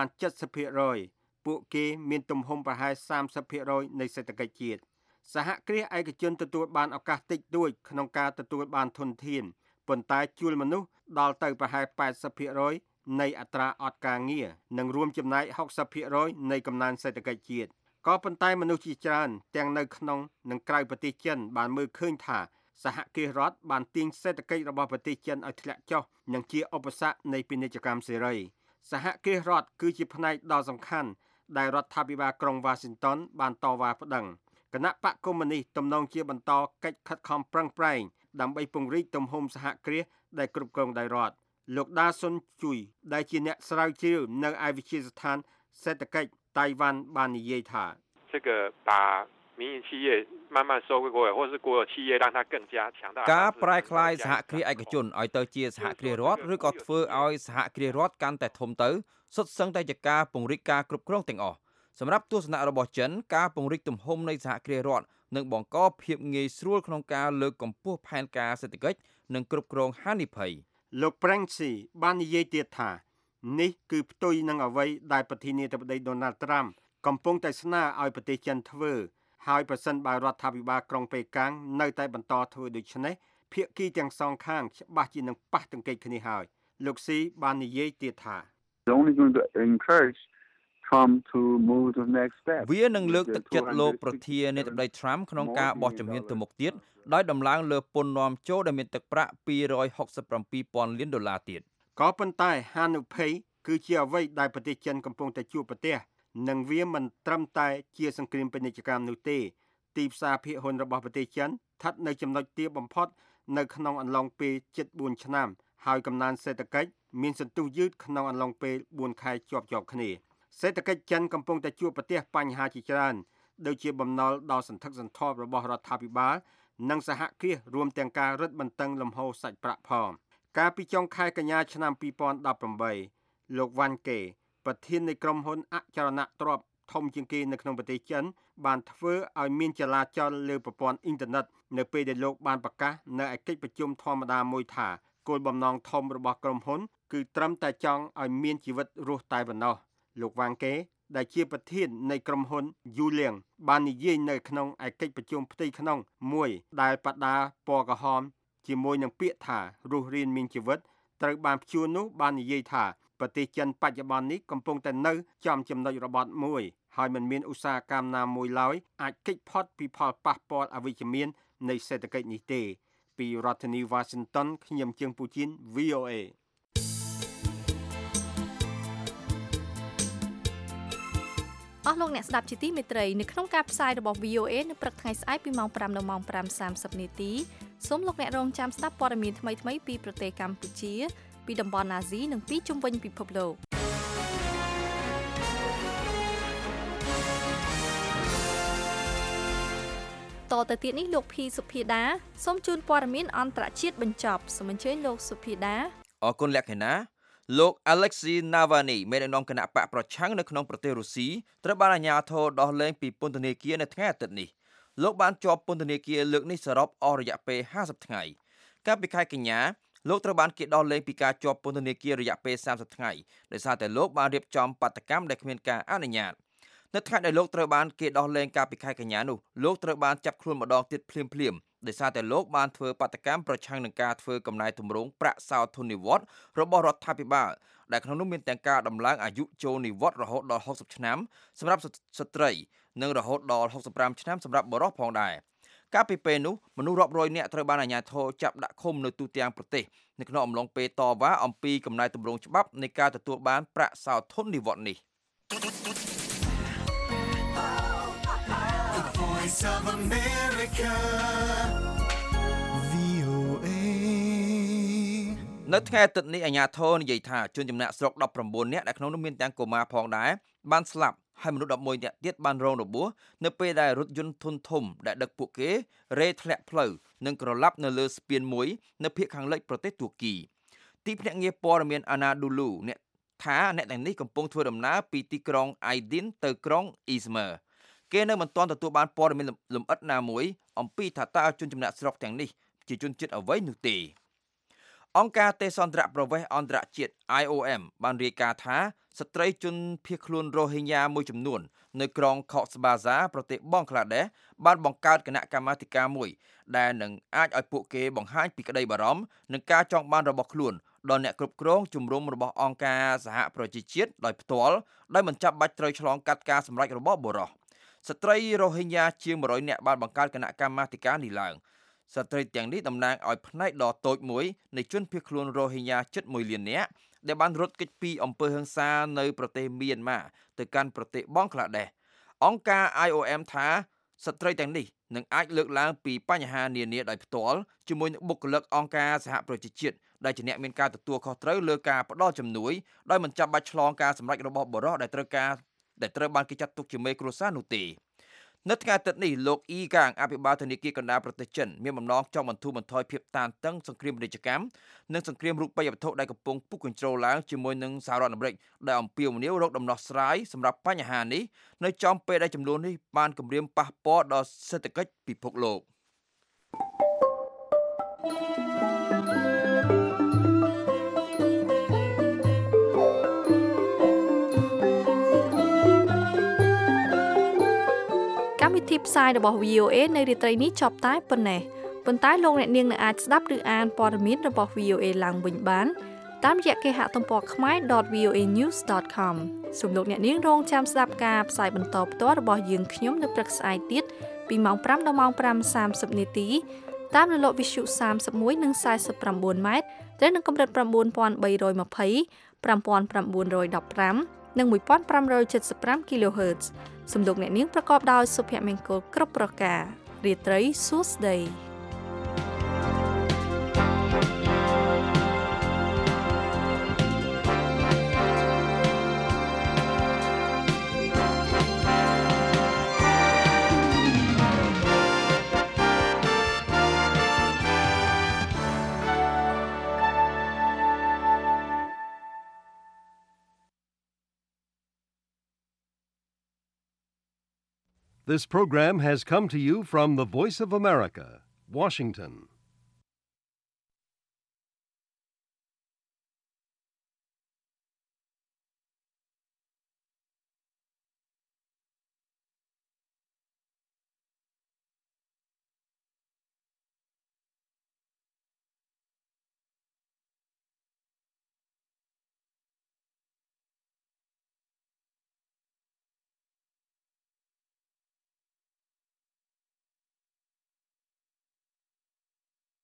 70% ពួកគេមានទំហំប្រហែល 30% នៃសេដ្ឋកិច្ចជាតិសហគ្រាសឯកជនទទួលបានឱកាសតិចតួចក្នុងការទទួលបានធនធានប៉ុន្តែជួលមនុស្សដល់ទៅប្រហែល 80% នៃអត្រាអត់ការងារនិងរួមចំណែក 60% នៃកំណើនសេដ្ឋកិច្ចជាតិក៏ប៉ុន្តែមនុស្សជាច្រើនទាំងនៅក្នុងនិងក្រៅប្រទេសចិនបានមើលឃើញថាសហគ្រាសរដ្ឋបានទាញសេដ្ឋកិច្ចរបស់ប្រទេសចិនឲ្យធ្លាក់ចុះនិងជាឧបសគ្គនៃពាណិជ្ជកម្មសេរីសហគ្រាសរដ្ឋគឺជាផ្នែកដ៏សំខាន់ដែលរដ្ឋាភិបាលក្រុង Washington បានតវ៉ាប្តឹងគណៈបកកុម្មុយនីសទំនងជាបន្តកិច្ចខិតខំប្រឹងប្រែងដើម្បីពង្រីកទំហំសហគ្រាសដែលគ្រប់គ្រងដោយរដ្ឋលោកដាសុនជួយ ដែលជាអ្នកស្រាវជ្រាវនៅឯវិទ្យាស្ថានសេដ្ឋកិច្ចតៃវ៉ាន់បាននិយាយថា这个把民营企业慢慢收归国有，或是国有企业让它更加强大。 ការប្រែក្លាយសហគ្រាសឯកជនឲ្យទៅជាសហគ្រាសរដ្ឋឬក៏ធ្វើឲ្យសហគ្រាសរដ្ឋកាន់តែធំទៅសុទ្ធសឹងតែជាការពង្រីកការគ្រប់គ្រងទាំងអស់សម្រាប់ទស្សនៈរបស់ចិនការពង្រីកទំហំនៃសហគ្រាសរដ្ឋនឹងបង្កភាពងាយស្រួលក្នុងការលើកកម្ពស់ផែនការសេដ្ឋកិច្ចនិងគ្រប់គ្រងហានិភ័យលោក Pranksy បាននិយាយទៀតថានេះគឺផ្ទុយនឹងអ្វីដែលប្រធានាធិបតី Donald Trump កំពុងតែស្នើឲ្យប្រទេសចិនធ្វើហើយប្រសិនបើរដ្ឋាភិបាលក្រុងប៉េកាំងនៅតែបន្តធ្វើដូច្នេះភាគីទាំងសងខាងច្បាស់ជានឹងប៉ះទង្គិចគ្នាហើយលោកស៊ីបាននិយាយទៀតថា only going to encourage Trump to move to the next step វានឹងលើកទឹកចិត្តលោកប្រធានាធិបតី Trump ក្នុងការបោះជំហានទៅមុខទៀតដោយដំឡើងលើពន្ធនាំចូលដែលមានទឹកប្រាក់ $267,000 លានទៀតក៏ប៉ុន្តែហានិភ័យគឺជាអ្វីដែលប្រទេសចិនកំពុងតែជួបប្រទះនិងវាមិនត្រឹមតែជាសង្គ្រាមពាណិជ្ជកម្មនោះទេទីផ្សារភាគហ៊ុនរបស់ប្រទេសចិនស្ថិតនៅចំណុចទាបបំផុតនៅក្នុងអំឡុងពេលជិត4ឆ្នាំហើយកំណើនសេដ្ឋកិច្ចមានសន្ទុះយឺតក្នុងអំឡុងពេល4ខែជាប់គ្នាសេដ្ឋកិច្ចចិនកំពុងតែជួបប្រទះបញ្ហាជាច្រើនដូចជាបំណុលដ៏សន្ធឹកសន្ធាប់របស់រដ្ឋាភិបាលនិងសហគ្រាសរួមទាំងការរឹតបន្តឹងលំហូរសាច់ប្រាក់ផងកាលពីចុងខែកញ្ញាឆ្នាំ2018លោកវ៉ាន់កេប្រធាននៃក្រុមហ៊ុនអចលនទ្រព្យធំជាងគេនៅក្នុងប្រទេសចិនបានធ្វើឲ្យមានចលាចលលើប្រព័ន្ធអ៊ីនធឺណិតនៅពេលដែលលោកបានប្រកាសនៅឯកិច្ចប្រជុំធម្មតាមួយថាគោលបំណងធំរបស់ក្រុមហ៊ុនគឺត្រឹមតែចង់ឲ្យមានជីវិតរស់តែប៉ុណ្ណោះលោកវ៉ាងកេដែលជាប្រធាននៃក្រុមហ៊ុនយូលៀងបាននិយាយនៅក្នុងឯកិច្ចប្រជុំផ្ទៃក្នុងមួយដែលបដាពណ៌ក្រហមជាមួយនឹងពាក្យថារស់រានមានជីវិតត្រូវបានព្យួរនោះបាននិយាយថាប្រទេសចិនបច្ចុប្បន្ននេះកំពុងតែនៅចំចំណុចរបត់មួយហើយមិនមានឧស្សាហកម្មណាមួយឡើយអាចគេចផុតពីផលប៉ះពាល់អវិជ្ជមាននៃសេដ្ឋកិច្ចនេះទេពីរដ្ឋធានី Washington ខ្ញុំជើងពូជីន VOA អស់លោកអ្នកស្ដាប់ជាទីមេត្រីនៅក្នុងការផ្សាយរបស់ VOA នៅព្រឹកថ្ងៃស្អែកពីម៉ោង 5 ដល់ម៉ោង 5:30 នាទីសូមលោកអ្នករងចាំស្ដាប់ព័ត៌មានថ្មីៗពីប្រទេសកម្ពុជាពីតំបន់អាស៊ីនិងពីជុំវិញពិភពលោកតទៅទៀតនេះលោកភីសុភាដាសូមជូនព័ត៌មានអន្តរជាតិបញ្ចប់សូមអញ្ជើញលោកសុភាដាអរគុណលក្ខិណាលោក Alexei Navalny មេដឹកនាំគណៈបកប្រឆាំងនៅក្នុងប្រទេសរុស្ស៊ីត្រូវបានអាជ្ញាធរដោះលែងពីពន្ធនាគារនៅថ្ងៃអាទិត្យនេះលោកបានជាប់ពន្ធនាគារលើកនេះសរុបអស់រយៈពេល50ថ្ងៃកាលពីខែកញ្ញាលោកត្រូវបានគេដោះលែងពីការជាប់ពន្ធនាគាររយៈពេល30ថ្ងៃដោយសារតែលោកបានរៀបចំបាតកម្មដែលគ្មានការអនុញ្ញាតនៅថ្ងៃដែលលោកត្រូវបានគេដោះលែងកាលពីខែកញ្ញានោះលោកត្រូវបានចាប់ខ្លួនម្ដងទៀតភ្លាមដោយសារតែលោកបានធ្វើបាតកម្មប្រឆាំងនឹងការធ្វើកំណែទម្រង់ប្រាក់សោធននិវត្តន៍របស់រដ្ឋាភិបាលដែលក្នុងនោះមានទាំងការដំឡើងអាយុចូលនិវត្តន៍រហូតដល់60ឆ្នាំសម្រាប់ស្ត្រីនិងរហូតដល់65ឆ្នាំសម្រាប់បុរសផងដែរកាលពីពេលនោះមនុស្សរាប់រយនាក់ត្រូវបានអាជ្ញាធរចាប់ដាក់ឃុំនៅទូទាំងប្រទេសនៅក្នុងអំឡុងពេលតវ៉ាអំពីកំណែទម្រង់ច្បាប់នៃការទទួលបានប្រាក់សោធននិវត្តន៍នេះ Voice of America VOA នៅថ្ងៃអាទិត្យនេះអាជ្ញាធរនិយាយថាជនចំណាក់ស្រុក19នាក់ដែលក្នុងនោះមានទាំងកុមារផងដែរបានស្លាប់ហើយមនុស្ស11នាក់ទៀតបានរងរបួសនៅពេលដែលរថយន្តធុនធំដែលដឹកពួកគេរេធ្លាក់ផ្លូវនិងក្រឡាប់នៅលើស្ពានមួយនៅភាគខាងលិចប្រទេសទួរគីទីភ្នាក់ងារព័ត៌មាន Anadolu អ្នកថាអ្នកទាំងនេះកំពុងធ្វើដំណើរពីទីក្រុង Aydin ទៅក្រុង Izmirគេនៅមិនទាន់ទទួលបានព័ត៌មានលម្អិតណាមួយអំពីថាតើជនចំណាក់ស្រុកទាំងនេះជាជនជាតិអ្វីនោះទេអង្គការទេសន្តរប្រវេសន៍អន្តរជាតិ IOM បានរាយការណ៍ថាស្ត្រីជនភៀសខ្លួនរ៉ូហិញ៉ាមួយចំនួននៅក្រុង Cox's Bazar ប្រទេសបង់ក្លាដេសបានបង្កើតគណៈកម្មាធិការមួយដែលនឹងអាចឲ្យពួកគេបង្ហាញពីក្តីបារម្ភនិងការចង់បានរបស់ខ្លួនដល់អ្នកគ្រប់គ្រងជំរំរបស់អង្គការសហប្រជាជាតិដោយផ្ទាល់ដោយមិនចាំបាច់ត្រូវឆ្លងកាត់ការសម្រេចរបស់បុរសស្ត្រីរ៉ូហិញ៉ាជាង100នាក់បានបង្កើតគណៈកម្មាធិការនេះឡើងស្ត្រីទាំងនេះតំណាងឲ្យផ្នែកដ៏តូចមួយនៃជនភៀសខ្លួនរ៉ូហិញ៉ាជិត1លាននាក់ដែលបានរត់គេចពីអំពើហិង្សានៅប្រទេសមីយ៉ាន់ម៉ាទៅកាន់ប្រទេសបង់ក្លាដេសអង្គការ IOM ថាស្ត្រីទាំងនេះនឹងអាចលើកឡើងពីបញ្ហានានាដោយផ្ទាល់ជាមួយនឹងបុគ្គលិកអង្គការសហប្រជាជាតិដែលជាអ្នកមានការទទួលខុសត្រូវលើការផ្ដល់ជំនួយដោយមិនចាំបាច់ឆ្លងការសម្រេចរបស់បុរសដែលត្រូវបានគេចាត់ទុកជាមេគ្រួសារនោះទេនៅថ្ងៃអាទិត្យនេះលោកអ៊ីកាងអភិបាលធនាគារកណ្ដាលប្រទេសចិនមានបំណងចង់បន្ធូរបន្ថយភាពតានតឹងសង្គ្រាមពាណិជ្ជកម្មនិងសង្គ្រាមរូបិយវត្ថុដែលកំពុងពុះកញ្ជ្រោលឡើងជាមួយនឹងសហរដ្ឋអាមេរិកដែលអំពាវនាវរកដំណោះស្រាយសម្រាប់បញ្ហានេះនៅចំពេលដែលចំនួននេះបានគំរាមប៉ះពាល់ដល់សេដ្ឋកិច្ចពិភពលោកកម្មវិធីផ្សាយរបស់ VOA នៅរាត្រីនេះចប់តែប៉ុណ្ណេះប៉ុន្តែលោកអ្នកនាងនៅអាចស្ដាប់ឬអានព័ត៌មានរបស់ VOA ឡើងវិញបានតាមរយៈគេហទំព័រ khmer.voanews.com សូមលោកអ្នកនាងរងចាំស្ដាប់ការផ្សាយបន្តផ្ទាល់របស់យើងខ្ញុំនៅព្រឹកស្អែកទៀតពីម៉ោង 5 ដល់ម៉ោង 5:30 នាទីតាមរលកវិទ្យុ31និង49ម៉ែត្រត្រូវនឹងកម្រិត 9320 5915 និង1575 kHz សំឡេងអ្នកនាងប្រកបដោយសុភមង្គលគ្រប់ប្រការរាត្រីសួស្តី This program has come to you from the Voice of America, Washington.